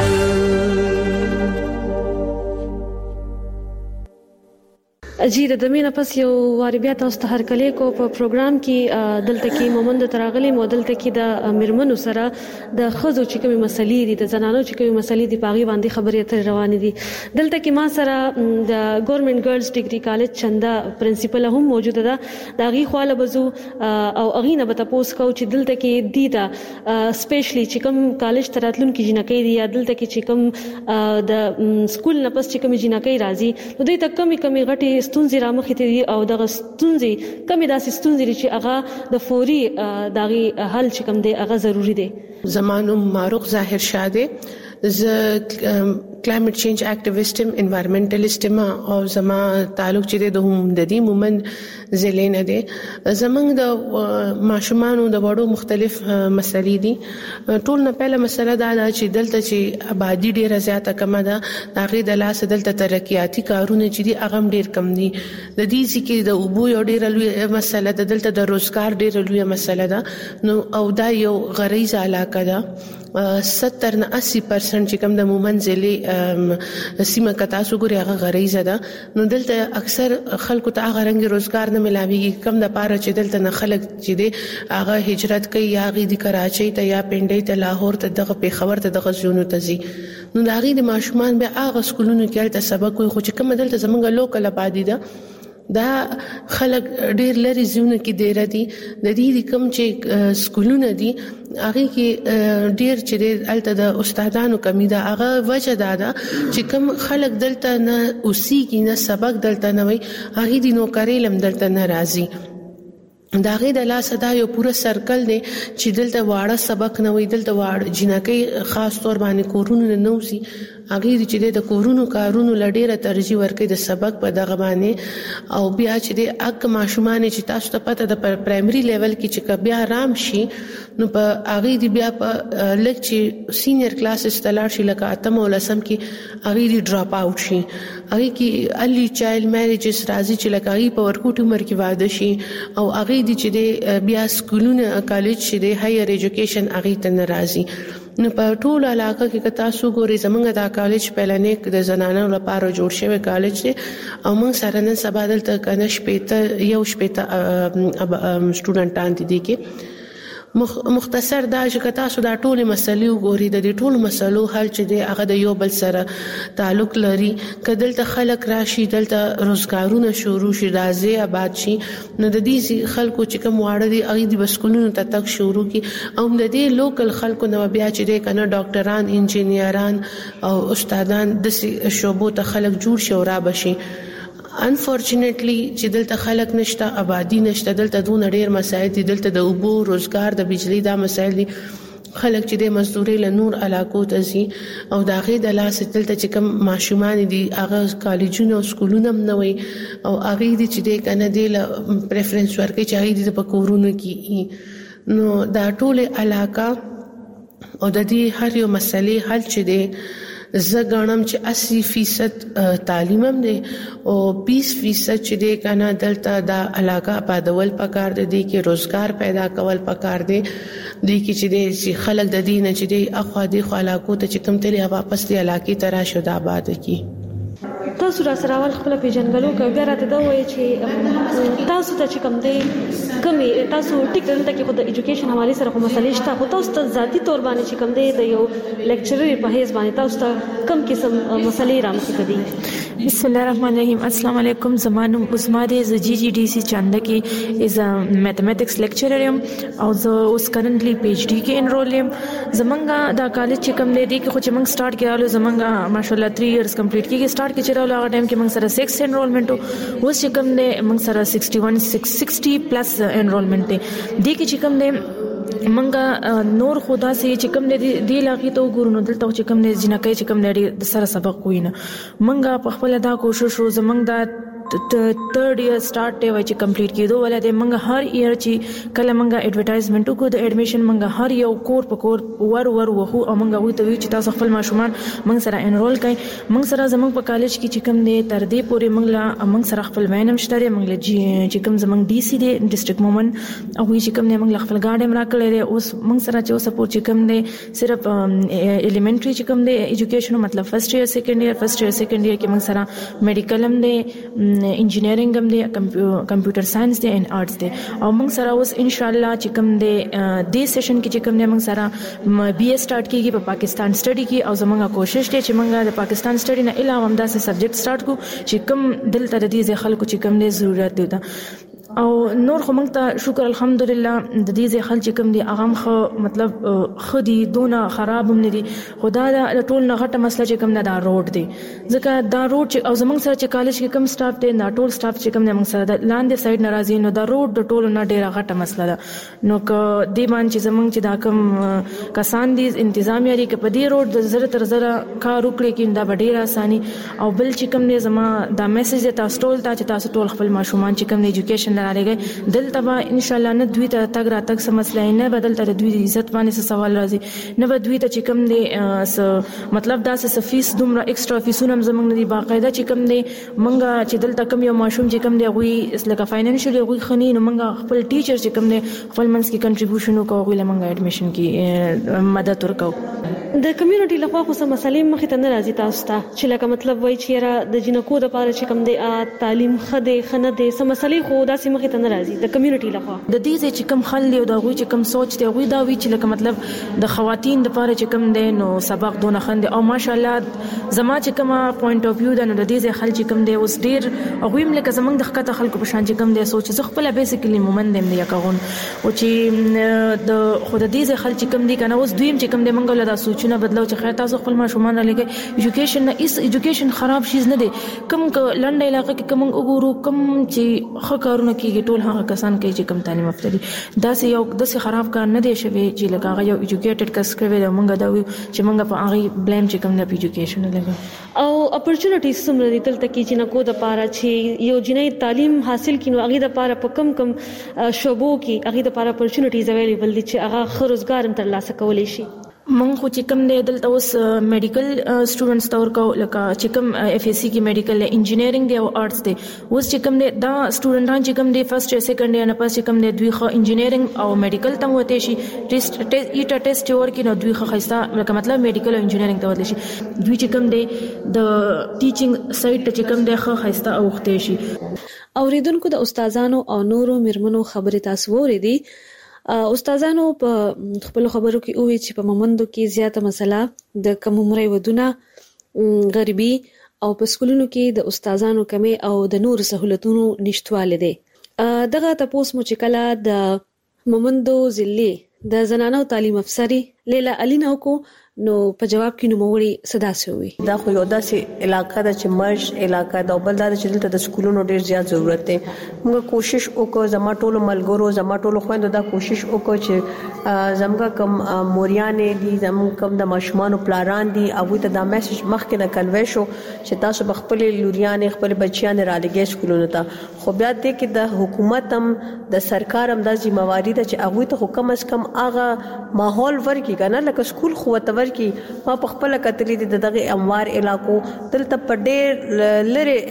اجیر د مینه پس یو واری بیا تاسو ته هرکلی کو په پروګرام کې دلته کې مومند تراغلی مودلته کې د مرمنو سره د خزو چې کومه مسلې دي د زنانو چې کومه مسلې دي پاغي باندې خبرې اترې روانې دي دلته کې ما سره د ګورنمنت ګرلز ډیګري کالج چندا پرنسپل هم موجوده ده دا غي خواله بزو او اغینه به تاسو کو چې دلته کې دي دا سپیشلی چې کوم کالج تراتلون کې جنکې دي یا دلته کې چې کوم د سکول نه پس چې کوم جنکې راځي نو دوی ته کمی غټي ستونزې رامخې ته دي او دغه ستونزې کمی داسې ستونزې چې هغه د فوري دغه حل چې کوم دی هغه ضروری دی. زمانو معروف ظاهر شاده ز کلایمټ چینج اکټیویسټ ام انوایرنمنټالیسټ او زما تعلق چې د هم د دې مومند ضلع نه دی زمنګ د ماشومان د وړو مختلف مسلې دي ټول نه پهله مسله دا ده چې دلته چې آبادی ډیره زیاته کم ده هغه د لاس دلته ترقیاتی کارونه چې دي هغه ډیر کم دي د دې چې د اوبو یو ډیره لوی مسله ده دلته د روزګار ډیره لوی مسله ده نو او دا یو غریزه علاقه ده 70-80% چې کوم د مومن ځلې سیمه کتا سو ګوري هغه غریزه ده نو دلته اکثر خلکو ته هغه رنګ روزګار نه ملاويږي کم د پاره چې دلته نه خلک چې دي هغه هجرت کوي یا غي د کراچۍ ته یا پنډۍ ته لاهور ته دغه پیښور ته دغه ځونو ته زی نو دا غي د ماشومان به هغه سکولونو کې ته سبق کوي خو چې کوم دلته زمونږ لوکل آبادی ده دا خلک ډیر لري زونه کې ډیر دي د دې کوم چې سکولونه دي هغه کې ډیر چې الته د استادانو کمی ده هغه وجه ده چې کوم خلک دلته نه اوسېږي نه سبق دلته نه وي هغه د نوکری لم دلته نه راځي داغه د لاس دا یو پوره سرکل دی چې دلته واړه سبق نه وي دلته واړه جنکې خاص تور باندې کورونه نه وسی هغه چې د کورونو کارونو لډیره ترجیح ورکړي د سبق په دغه باندې او بیا چې د اګ ماشومان چې تاسو ته پته د پرایمري لیول کې چې بیا رام شي نو په هغه دی بیا په لک چې سینیئر کلاسز تلار شي لکه اتم او لسم کې هغه دی ډراپ اوټ شي هغه کې ارلی چایلډ میریجز راځي چې لکه هغه په ورکوټ عمر کې واده شي او هغه دی چې بیا سکولونه کالج چې د هایر ایجوکیشن هغه ته ناراضي نو په ټول علاقه کې تاسو ګوري زمونږ دا کالج پهلنې د زنانو لپاره جوړ شوی کالج دی او موږ سره نن سبا دلته کنه شپېته سټوډنټان دي کې مختصر دا چې تاسو دا ټول مسلې وګورئ د دې ټول مسلو حل چې دی هغه د یو بل سره تعلق لري کدلته خلک راشي دلته روزګارونه شروع شي راځي آباد شي نو د دې خلکو چې کوم واړه دي هغه د بسکولونو ته تک شروع کی او د دې لوکل خلکو نو بیا چې دی کنه ډاکټران انجینیران او استادان د شوبو ته خلک جوړ شي او را بشي انفورچونټلی چې دلته خلک نشته آبادی نشته دلته دون ډیر مسایل دي دلته د اوبو روزګار د بجلی دا مسایل دي خلک چې د مزدوري له نور علاقو ته زی او دا غي د لاس دلته چې کوم ماشومان دي هغه کالجونه او سکولونه هم نه وي او هغه دي چې د کنه دی له پریفرنس ورکړي چې هغه د پکورونو کې نو دا ټول علاقه او د دې هر یو مسلې حل چې دی زه غواړم چې 80% تعلیم هم دی او 20% چې دی کنه دلته دا علاقه آبادول پکار دی کې روزګار پیدا کول پکار دی کې چې دی خلک د دین چې دی اخوا دی خلاقو ته چې کم تلې واپس دی علاقې ترا شو د آباد کی تاسو را سره ول خپل پیژنګلو کوي بیا راته دا وایي چې تاسو ته چې کوم دی کمی تاسو ټیک دلته کې خو د ایجوکیشن حواله سره کوم مسلې شته خو تاسو ته ذاتی تور باندې چې کوم دی د یو لیکچرر په هیڅ باندې تاسو ته کم قسم مسلې رامخته دي. بسم الله الرحمن الرحیم. السلام علیکم. زمانم عثمان از GGDC چاندکی از میتھمیټکس لیکچرر یم او زه اوس کرنټلی PhD کې انرول یم. زمونږ دا کالج چې کوم دی کې خو چې موږ سٹارټ کړو زمونږ ماشاءالله 3 ایئرز کمپلیټ کیږي. سٹارټ کې چیرې هغه ټایم کې موږ سره 6 انرولمنت او اوس چې کوم دی موږ سره 61 پلس انرولمنت دی. دې کې چې کوم دی منګه نور خدا سي چې کوم دې لاګي ته ګورو نو دلته چې کوم دې جنکې چې کوم دې د سره سبق وینه منګه په خپل دا کوشش رو زمنګ دا third year start ته وای چې کمپلیټ کیدو ولې د منګه هر ایئر چې کله منګه ایڈورټایزمنت کو د اډمیشن منګه هر یو کور په کور ور وخو او منګه وي ته چې تاسو خپل ماشومان منګ سره انرول کړئ. منګ سره زمنګ په کالج کې چې کوم دې تر دې پورې منګ سره خپل وینم شته منګ چې کوم زمنګ DC دی ډیسټریکټ مومن او چې کوم دې منګ خپل ګاډم راکړل اوس منګ سره چې سپورټ چې کوم دې صرف ایلیمنټری چې کوم دې ایجوکیشن مطلب فرست ایئر سیکنډ ایئر کې منګ سره میډیکلم دی انجینیرینګ هم دی کمپیوټر ساينس دی ان آرټس دی او موږ سره اوس ان شاء الله چې کوم دی د سیشن کې چې کوم دی موږ سره BA سٹارټ کیږي په پاکستان سټڈی کې او زموږه کوشش دی چې موږ د پاکستان سټڈی نه علاوه هم داسې سبجیکټ سٹارټ کو چې کوم دلته د دې خلکو چې کوم دی ضرورت دی او نور خو موږ ته شکر الحمدلله د دې ځخل چې کوم دی هغه خو مطلب خدي دونه خراب هم نه دي خدا د ټول نه غټه مسله چې کوم نه دا روډ دی ځکه دا روډ چې او زموږ سره چې کالج کې کم سټاف دی دا ټول سټاف چې کوم نه موږ سره د لاندې سایډ ناراضي نو دا روډ د ټول نه ډیره غټه مسله ده نو ک دی باندې چې زموږ چې دا کم کسان دي انتظامیه لري ک په دې روډ د زره تر زره کار وکړي کې دا ډیره اساني او بل چې کوم نه زما دا میسج تاسو ټول ته چې تاسو ټول خپل ماشومان چې کوم ایجوکیشن لري دلته به ان شاء الله نه دوی ته تګ را تک سمسلای نه بدل تر دوی د عزت باندې سوال راځي نه به دوی ته چې کوم دی مطلب دا څه فیس دومره ایکسترا فیسونه زمونږ نه دی باقاعده چې کوم دی منګه چې دلته کوم یو ماشوم چې کوم دی غوي لکه فاینانشلی غوي خني نو منګه خپل ټیچر چې کوم دی خپل منځ کې کنټریبیوشن وکړو غوي لمنګه اډمیشن کې مدد ورکړو. د کمیونټي لخوا خو سم مسلې مخې ته نه راځي تاسو ته چې لکه مطلب وای چې را د جنکو د پاره چې کوم دی تعلیم خده خنه دي سم مسلې خو داسې مخې ته نه راځي د کمیونټي لخوا د دې چې کوم خل دی او دا غوي چې کوم سوچ دی غوي دا وی چې لکه مطلب د خواتین د پاره چې کوم دی نو سبق دونه خند او ماشاءالله زما چې کوم پوینټ اف ویو د نو د دې خل چې کوم دی اوس ډیر غوي ملک زمنګ د خطه خلکو په شان چې کوم دی سوچ زه خپل بیسیکلی مومن دم دی یکغون او چې د خود دې خل چې کوم دی کنه اوس دویم چې کوم دی منګل دا سوچونه بدلو چې خیر تاسو خپل ماشومان لګي ایجوکیشن نه اس ایجوکیشن خراب شیز نه دی کوم لنډ علاقې کې کوم وګورو کوم چې خو کارونه کیږي ټول هغه کسان کوي چې کوم تعلیم افتري دا سه یو د سه خراب کار نه دی شوی چې لکه یو ایجوکیټډ کس کوي دا مونږ دا وی چې مونږ په هغه بلیم چې کوم نه ایجوکیشن لګي او اپورچونټیز سمره دي تل تکي چې نکو د پاره چې یو جنې تعلیم حاصل کینو هغه د پاره په کم شوبو کې هغه د پاره اپورچونټیز اویلیبل دي چې هغه خروزګار هم تر لاسه کولای شي. مونږ خو چې کوم دی دلته اوس میډیکل سټوډنټس تور کو لکه چې کوم FSC کې میډیکل انجینیرینګ دی او آرټس دی اوس چې کوم دی دا سټوډنټان چې کوم دی فرست یا سیکنډ یا نه پس چې کوم دی دوی خو انجینیرینګ او میډیکل ته وته شي ټیسټ ورکې نو دوی خو خسته لکه مطلب میډیکل او انجینیرینګ ته وته شي دوی چې کوم دی د ټیچینګ سایت ته چې کوم دی خو خسته او وخته شي. اوریدونکو د استادانو او نورو مرمنو خبرې تاسو ورېدي استادانو په خپل خبرو کې وایي چې په مومندو کې زیاته مسله د کم عمرۍ ودونه غریبي او په سکولونو کې د استادانو کمی او د نور سہولتونو نشټواله دي. دغه تاسو مو چې کله د مومندو ضلع د زنانو تعلیم افسری لیلا علی نو کو نو په جواب کې نو موري صدا سوي دا خو یو داسې علاقہ د چمرش علاقہ د بل د چلته د سکولونو ډیر زیات ضرورت دی. موږ کوشش وکړو زما ټولو ملګرو زما ټولو خويندو دا کوشش وکړو چې زموږ کم موریانې دي زموږ کم د ماشومان پلاران دي او ته دا میسج مخکې نه کنوي شو چې تاسو خپل لوریانې خپل بچیان را لګي سکولونو ته خو بیا دې کې د حکومت هم د سرکار هم د ذمہواری ده چې هغه ته حکم اس کم اغه ماحول ورکی کنه لکه سکول خو ته کی ما په خپل کتلې د دغه اموار علاقو دلته په ډېر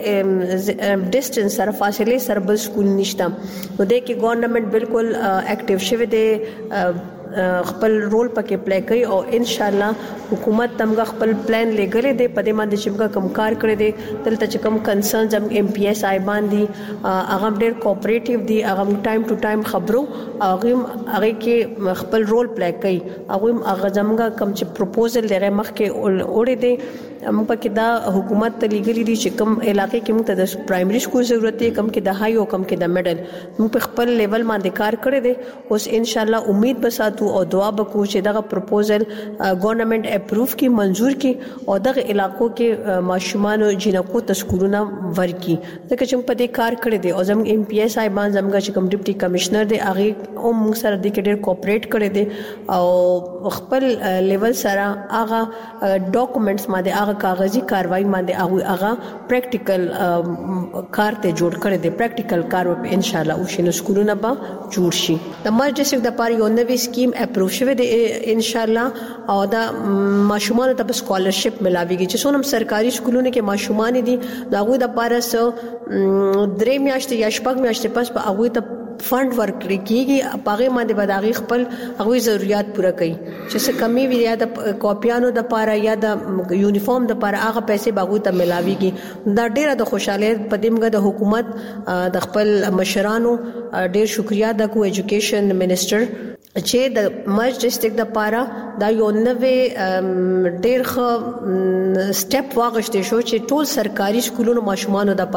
لری ډیسټنس سره فاصله سره بل سکول نشته نو د کې ګورنمنت بالکل اکټیو شوه دی خپل رول پکې پلی کوي او ان شاء الله حکومت تمغه خپل پلان لګلې دی په دې باندې چې موږ کوم کار کړی دی دلته چې کوم کنسرن زم ایم پی ایس آی باندې هغه ډېر کوآپریټیو دی هغه ټایم ټو ټایم خبرو هغه کې خپل رول پلی کوي هغه زموږ کوم چې پروپوزل لري مخکې وړي دی موږ پکې دا حکومت ته لګلې دي چې کوم علاقې کې موږ ته د پرایمري سکول ضرورت دی کم کې د هاي او کم کې د میډل موږ په خپل لیول باندې کار کړی دی اوس ان شاء الله امید بساتو او دعا وکړو چې دغه پروپوزل ګورنمنت اپروف کی منزور کی او دغه علاقو کې ماشومان او جنکو تسکورونه ورکی ځکه چې په دې کار کړی دی او زم ایم پی ایس آی باندې زمګه چې کوم ډیپټي کمشنر دی هغه او موږ سره د کې ډېر کوآپریټ کړی دی او خپل لیول سره هغه ډاکومېنټس باندې هغه کاغذي کاروایی باندې هغه پریکټیکل کار ته جوړ کړی دی پریکټیکل کار په ان شاء الله او شنو سکولونه به جوړ شي د مرج ډیسټریکټ د پاره یو نوې سکیم اپروو شوه دی ان شاء الله او دا ماشومان ته سکالرشپ ملاويږي چې څونم سرکاري سکولونو کې ماشومان دي داغه د پاره سو 3 میاشتې یا شپږ میاشتې پس په هغه ته فند ورکړي کیږي پاغه باندې بداغي خپل هغه ضرورت پوره کړي چې څه کمی وي یا د کاپیانو د پاره یا د یونیفارم د پاره هغه پیسې باغو ته ملاويږي دا ډیره د خوشاله په دېمګه د حکومت د خپل مشرانو ډیر شکریا د کو ایجوکیشن منسٹر چې د مرج ډیسټریکټ د پاره دا یو نوې ډیر ښه سټپ واغښتې شو چې ټول سرکاري سکولونو ماشومان د